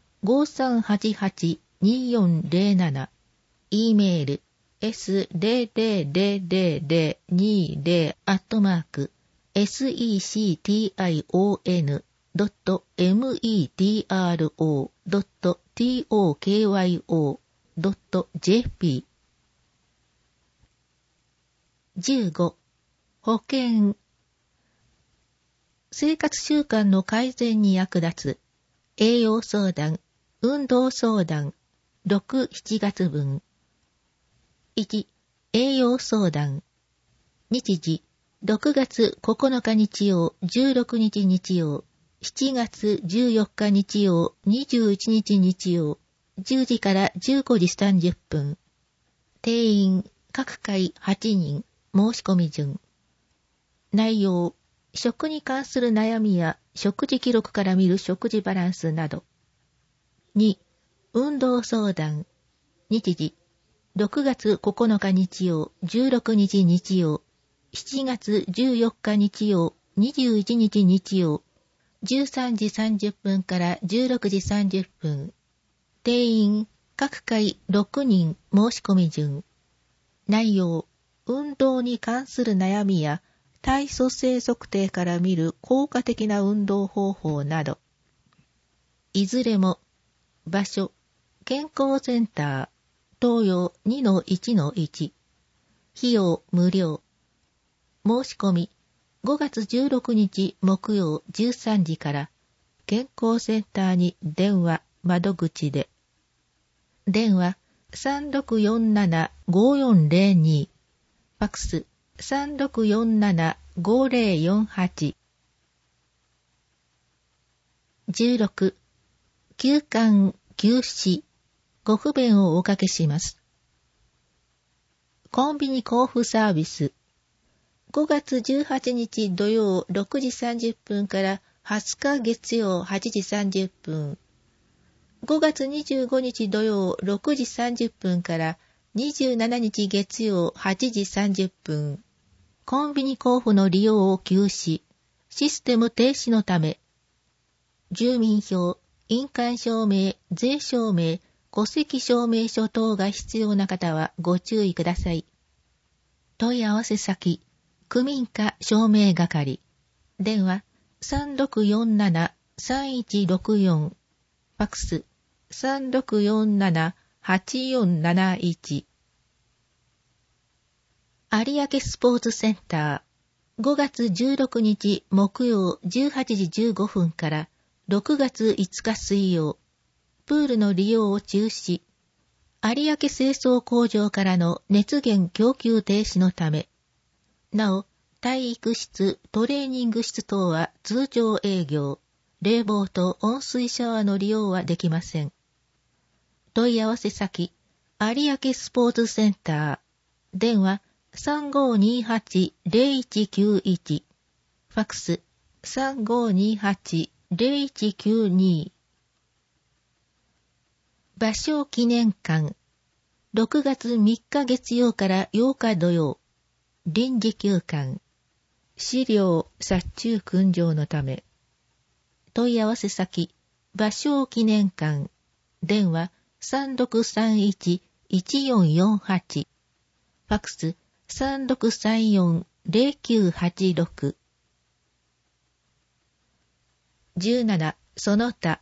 5388-2407。E メール second-second-metro.tokyo.jp。 15. 保健。生活習慣の改善に役立つ栄養相談、運動相談、6、7月分。1. 栄養相談。日時、6月9日日曜、16日日曜、7月14日日曜、21日日曜、10時から15時30分。定員、各回8人、申し込み順。内容、食に関する悩みや食事記録から見る食事バランスなど。2. 運動相談。日時、6月9日日曜、16日日曜、7月14日日曜、21日日曜、13時30分から16時30分。定員、各回6人申し込み順。内容、運動に関する悩みや体組成測定から見る効果的な運動方法など。いずれも、場所、健康センター、東洋 2-1-1。費用無料。申し込み、5月16日木曜13時から、健康センターに電話、窓口で。電話、3647-5402。ファックス、3647-5048。16. 休館、休止、ご不便をおかけします。コンビニ交付サービス。 5月18日土曜6時30分から20日月曜8時30分。5月25日土曜6時30分から27日月曜8時30分。コンビニ交付の利用を休止。システム停止のため。住民票、印鑑証明、税証明、戸籍証明書等が必要な方はご注意ください。問い合わせ先、区民課証明係。電話、3647-3164。ファックス、3647-8471。有明スポーツセンター。5月16日木曜18時15分から6月5日水曜。プールの利用を中止。有明清掃工場からの熱源供給停止のため。なお、体育室、トレーニング室等は通常営業。冷房と温水シャワーの利用はできません。問い合わせ先、有明スポーツセンター。電話、3528-0191。ファックス、3528-0192。芭蕉記念館。6月3日月曜から8日土曜。臨時休館。資料殺虫訓上のため。問い合わせ先、芭蕉記念館。電話、3631-1448。ファックス、3634-0986。17、その他。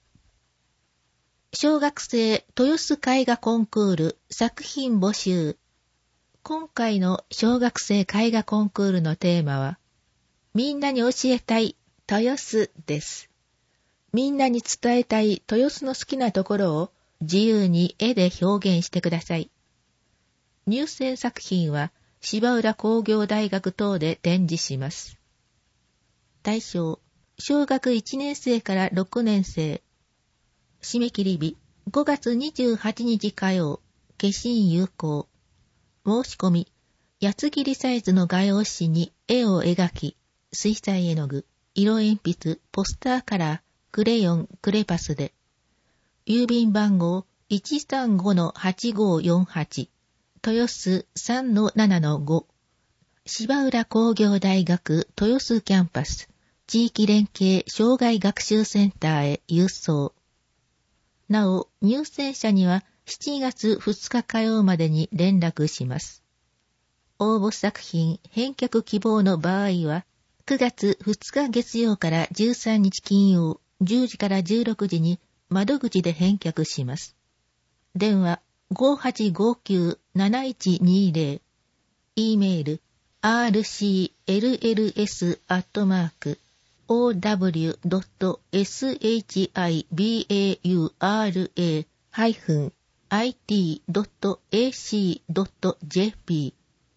小学生豊洲絵画コンクール作品募集。今回の小学生絵画コンクールのテーマは、みんなに教えたい豊洲です。みんなに伝えたい豊洲の好きなところを自由に絵で表現してください。入選作品は芝浦工業大学等で展示します。対象、小学1年生から6年生。締め切り日、5月28日火曜、消印有効。申し込み、八つ切りサイズの画用紙に絵を描き、水彩絵の具、色鉛筆、ポスターカラー、クレヨン、クレパスで。郵便番号 135-8548、豊洲 3-7-5、芝浦工業大学豊洲キャンパス、地域連携障害学習センターへ郵送。なお、入選者には7月2日火曜までに連絡します。応募作品返却希望の場合は、9月2日月曜から13日金曜10時から16時に窓口で返却します。電話 5859-7120。e メール rclsatmaura-it.ac.jp。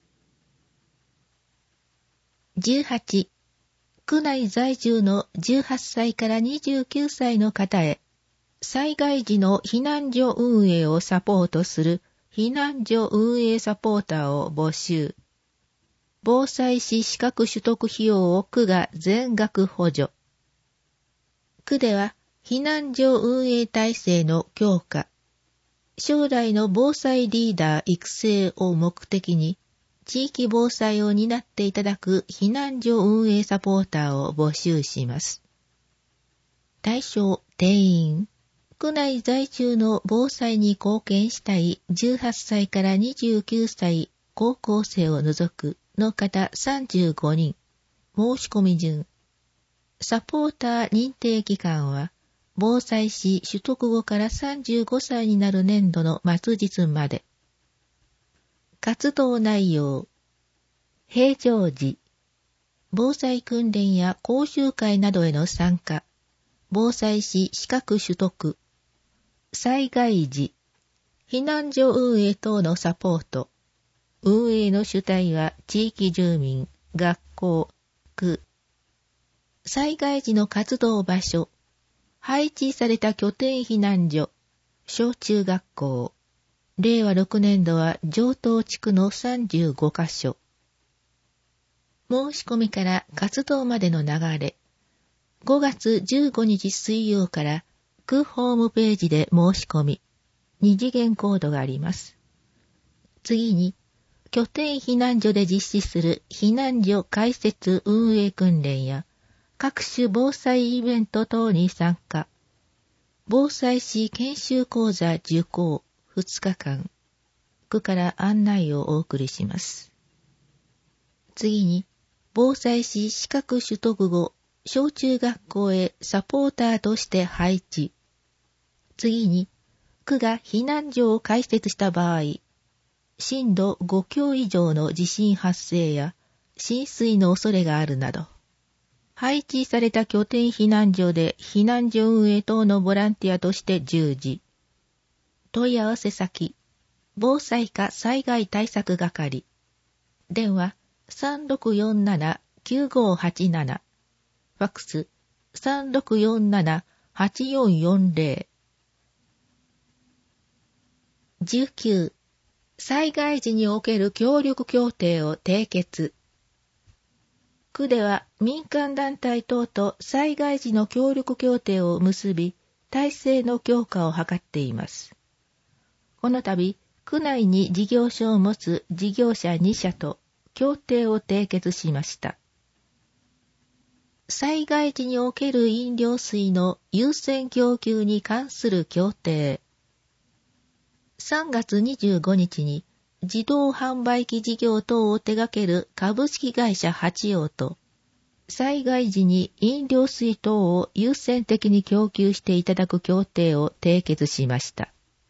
18. 区内在住の18歳から29歳の方へ、災害時の避難所運営をサポートする避難所運営サポーターを募集。防災士資格取得費用を区が全額補助。区では避難所運営体制の強化、将来の防災リーダー育成を目的に、地域防災を担っていただく避難所運営サポーターを募集します。対象定員。区内在住の防災に貢献したい18歳から29歳高校生を除くの方35人。申し込み順。サポーター認定期間は、防災士取得後から35歳になる年度の末日まで。活動内容。平常時。防災訓練や講習会などへの参加。防災士資格取得。災害時。避難所運営等のサポート。運営の主体は地域住民、学校、区。災害時の活動場所。配置された拠点避難所。小中学校。令和6年度は城東地区の35カ所。 申し込みから活動までの流れ。5月15日水曜から区ホームページで申し込み、2次元コードがあります。次に、拠点避難所で実施する避難所開設運営訓練や各種防災イベント等に参加。防災士研修講座受講2日間。区から案内をお送りします。次に、防災士資格取得後、小中学校へサポーターとして配置。次に、区が避難所を開設した場合、震度5強以上の地震発生や浸水の恐れがあるなど、配置された拠点避難所で避難所運営等のボランティアとして従事。問い合わせ先、防災課災害対策係。電話3647-9587。ファックス3647-8440。19. 災害時における協力協定を締結。区では民間団体等と災害時の協力協定を結び、体制の強化を図っています。この度、区内に事業所を持つ事業者2社と協定を締結しました。災害時における飲料水の優先供給に関する協定。3月25日に自動販売機事業等を手掛ける株式会社八葉と、災害時に飲料水等を優先的に供給していただく協定を締結しました。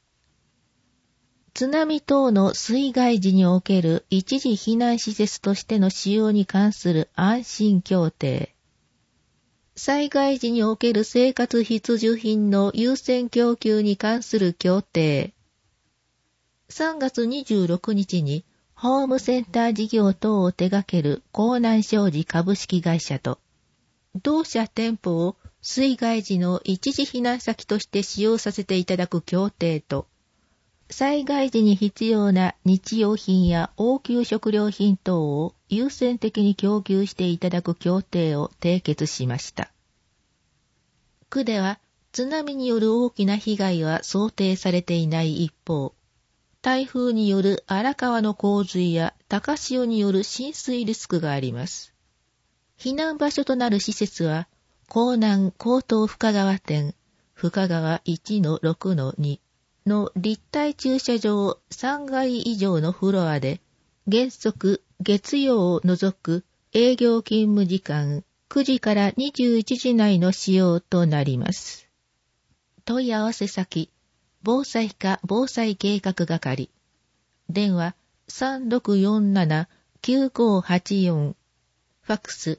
津波等の水害時における一時避難施設としての使用に関する安心協定。災害時における生活必需品の優先供給に関する協定。3月26日にホームセンター事業等を手掛ける江南商事株式会社と、同社店舗を水害時の一時避難先として使用させていただく協定と、災害時に必要な日用品や応急食料品等を優先的に供給していただく協定を締結しました。区では津波による大きな被害は想定されていない一方、台風による荒川の洪水や高潮による浸水リスクがあります。避難場所となる施設は、江南江東深川店、深川 1-6-2 の立体駐車場3階以上のフロアで、原則月曜を除く営業勤務時間9時から21時内の使用となります。問い合わせ先、防災課防災計画係。電話3647-9584。ファックス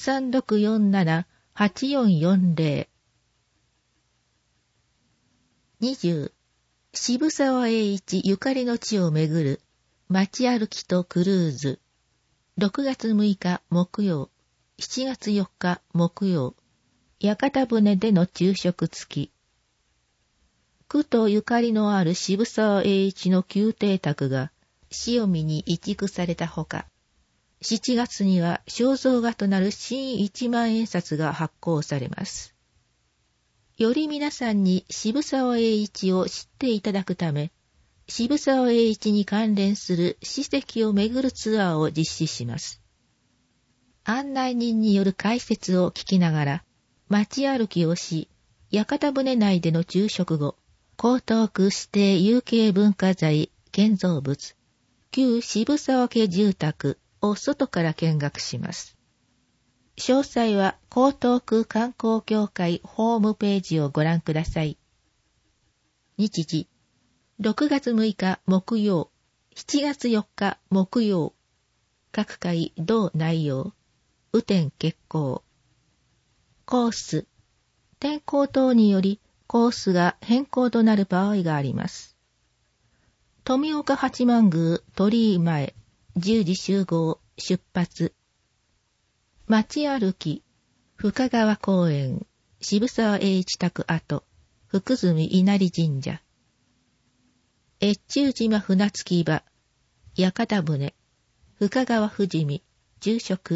3647-8440。20. 渋沢栄一ゆかりの地を巡る街歩きとクルーズ。6月6日木曜、7月4日木曜、屋形船での昼食付き。区とゆかりのある渋沢栄一の旧邸宅が塩見に移築されたほか、7月には肖像画となる新1万円札が発行されます。より皆さんに渋沢栄一を知っていただくため、渋沢栄一に関連する史跡を巡るツアーを実施します。案内人による解説を聞きながら、街歩きをし、屋形船内での昼食後、江東区指定有形文化財建造物、旧渋沢家住宅を外から見学します。詳細は江東区観光協会ホームページをご覧ください。日時、6月6日木曜、7月4日木曜。各回同内容。雨天決行。コース。天候等によりコースが変更となる場合があります。富岡八幡宮鳥居前、10時集合、出発。街歩き、深川公園、渋沢栄一宅跡、福住稲荷神社。越中島船着き場、屋形船、深川富士見、住職、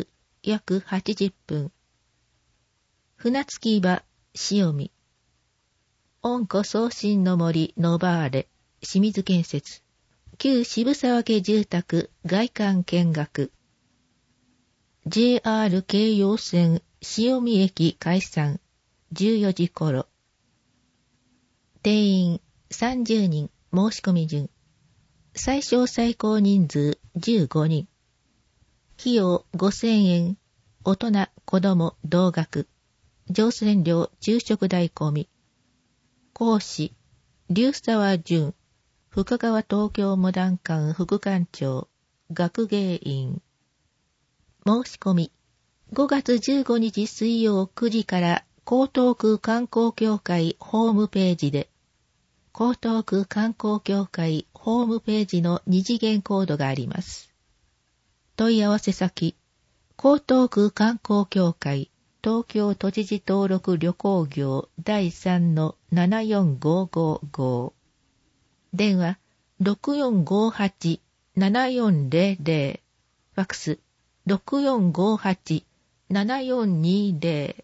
約80分。船着き場、塩見。温故送信の森、ノバーレ、清水建設。旧渋沢家住宅、外観見学。JR 京葉線、塩見駅開山、14時頃。定員30人、申し込み順。最小最高人数15人。費用5000円。大人、子供、同額。乗船料、昼食代込み。講師、龍沢淳、深川東京モダン館副館長、学芸員。申し込み。5月15日水曜9時から江東区観光協会ホームページで、江東区観光協会ホームページの二次元コードがあります。問い合わせ先、江東区観光協会東京都知事登録旅行業第 3-74555 電話 6458-7400 ファックス 6458-7420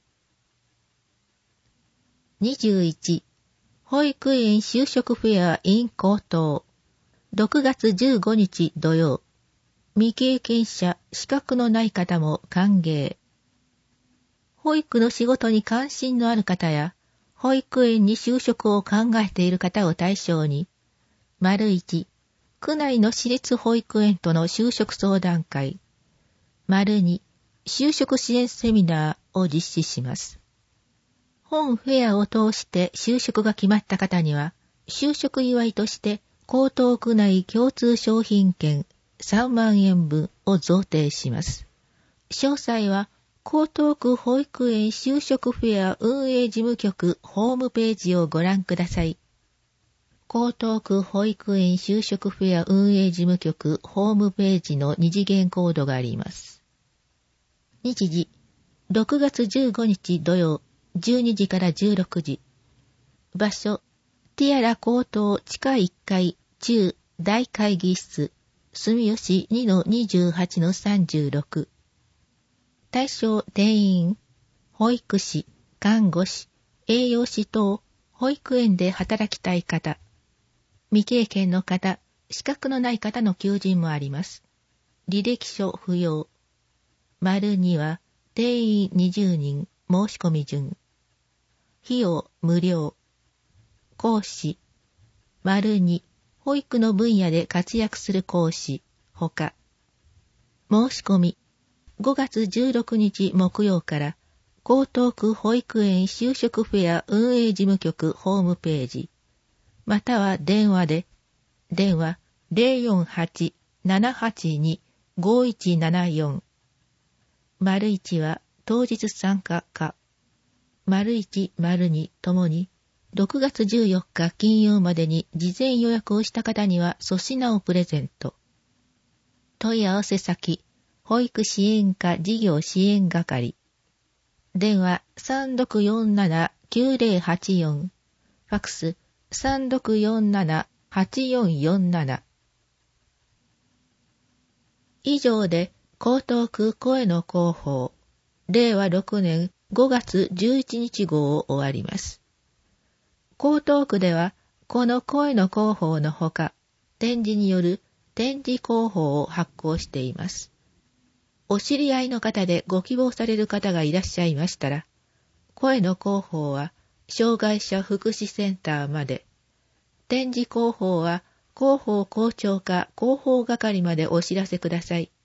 21保育園就職フェア in 江東6月15日土曜未経験者資格のない方も歓迎。保育の仕事に関心のある方や、保育園に就職を考えている方を対象に、1、区内の私立保育園との就職相談会、2、就職支援セミナーを実施します。本フェアを通して就職が決まった方には、就職祝いとして、江東区内共通商品券3万円分を贈呈します。詳細は、江東区保育園就職フェア運営事務局ホームページをご覧ください。江東区保育園就職フェア運営事務局ホームページの二次元コードがあります。日時、6月15日土曜、12時から16時。場所、ティアラ江東地下1階中大会議室、住吉 2-28-36。対象定員、保育士、看護師、栄養士等、保育園で働きたい方、未経験の方、資格のない方の求人もあります。履歴書不要。2は、定員20人、申し込み順。費用無料。講師。2、保育の分野で活躍する講師、ほか。申し込み。5月16日木曜から江東区保育園就職フェア運営事務局ホームページまたは電話で電話 048-782-5174 01は当日参加か01、02ともに6月14日金曜までに事前予約をした方には粗品をプレゼント。問い合わせ先保育支援課事業支援係。電話 3647-9084。ファックス 3647-8447。以上で、江東区声の広報、令和6年5月11日号を終わります。江東区では、この声の広報のほか、展示による展示広報を発行しています。お知り合いの方でご希望される方がいらっしゃいましたら、声の広報は障害者福祉センターまで、展示広報は広報校長課広報係までお知らせください。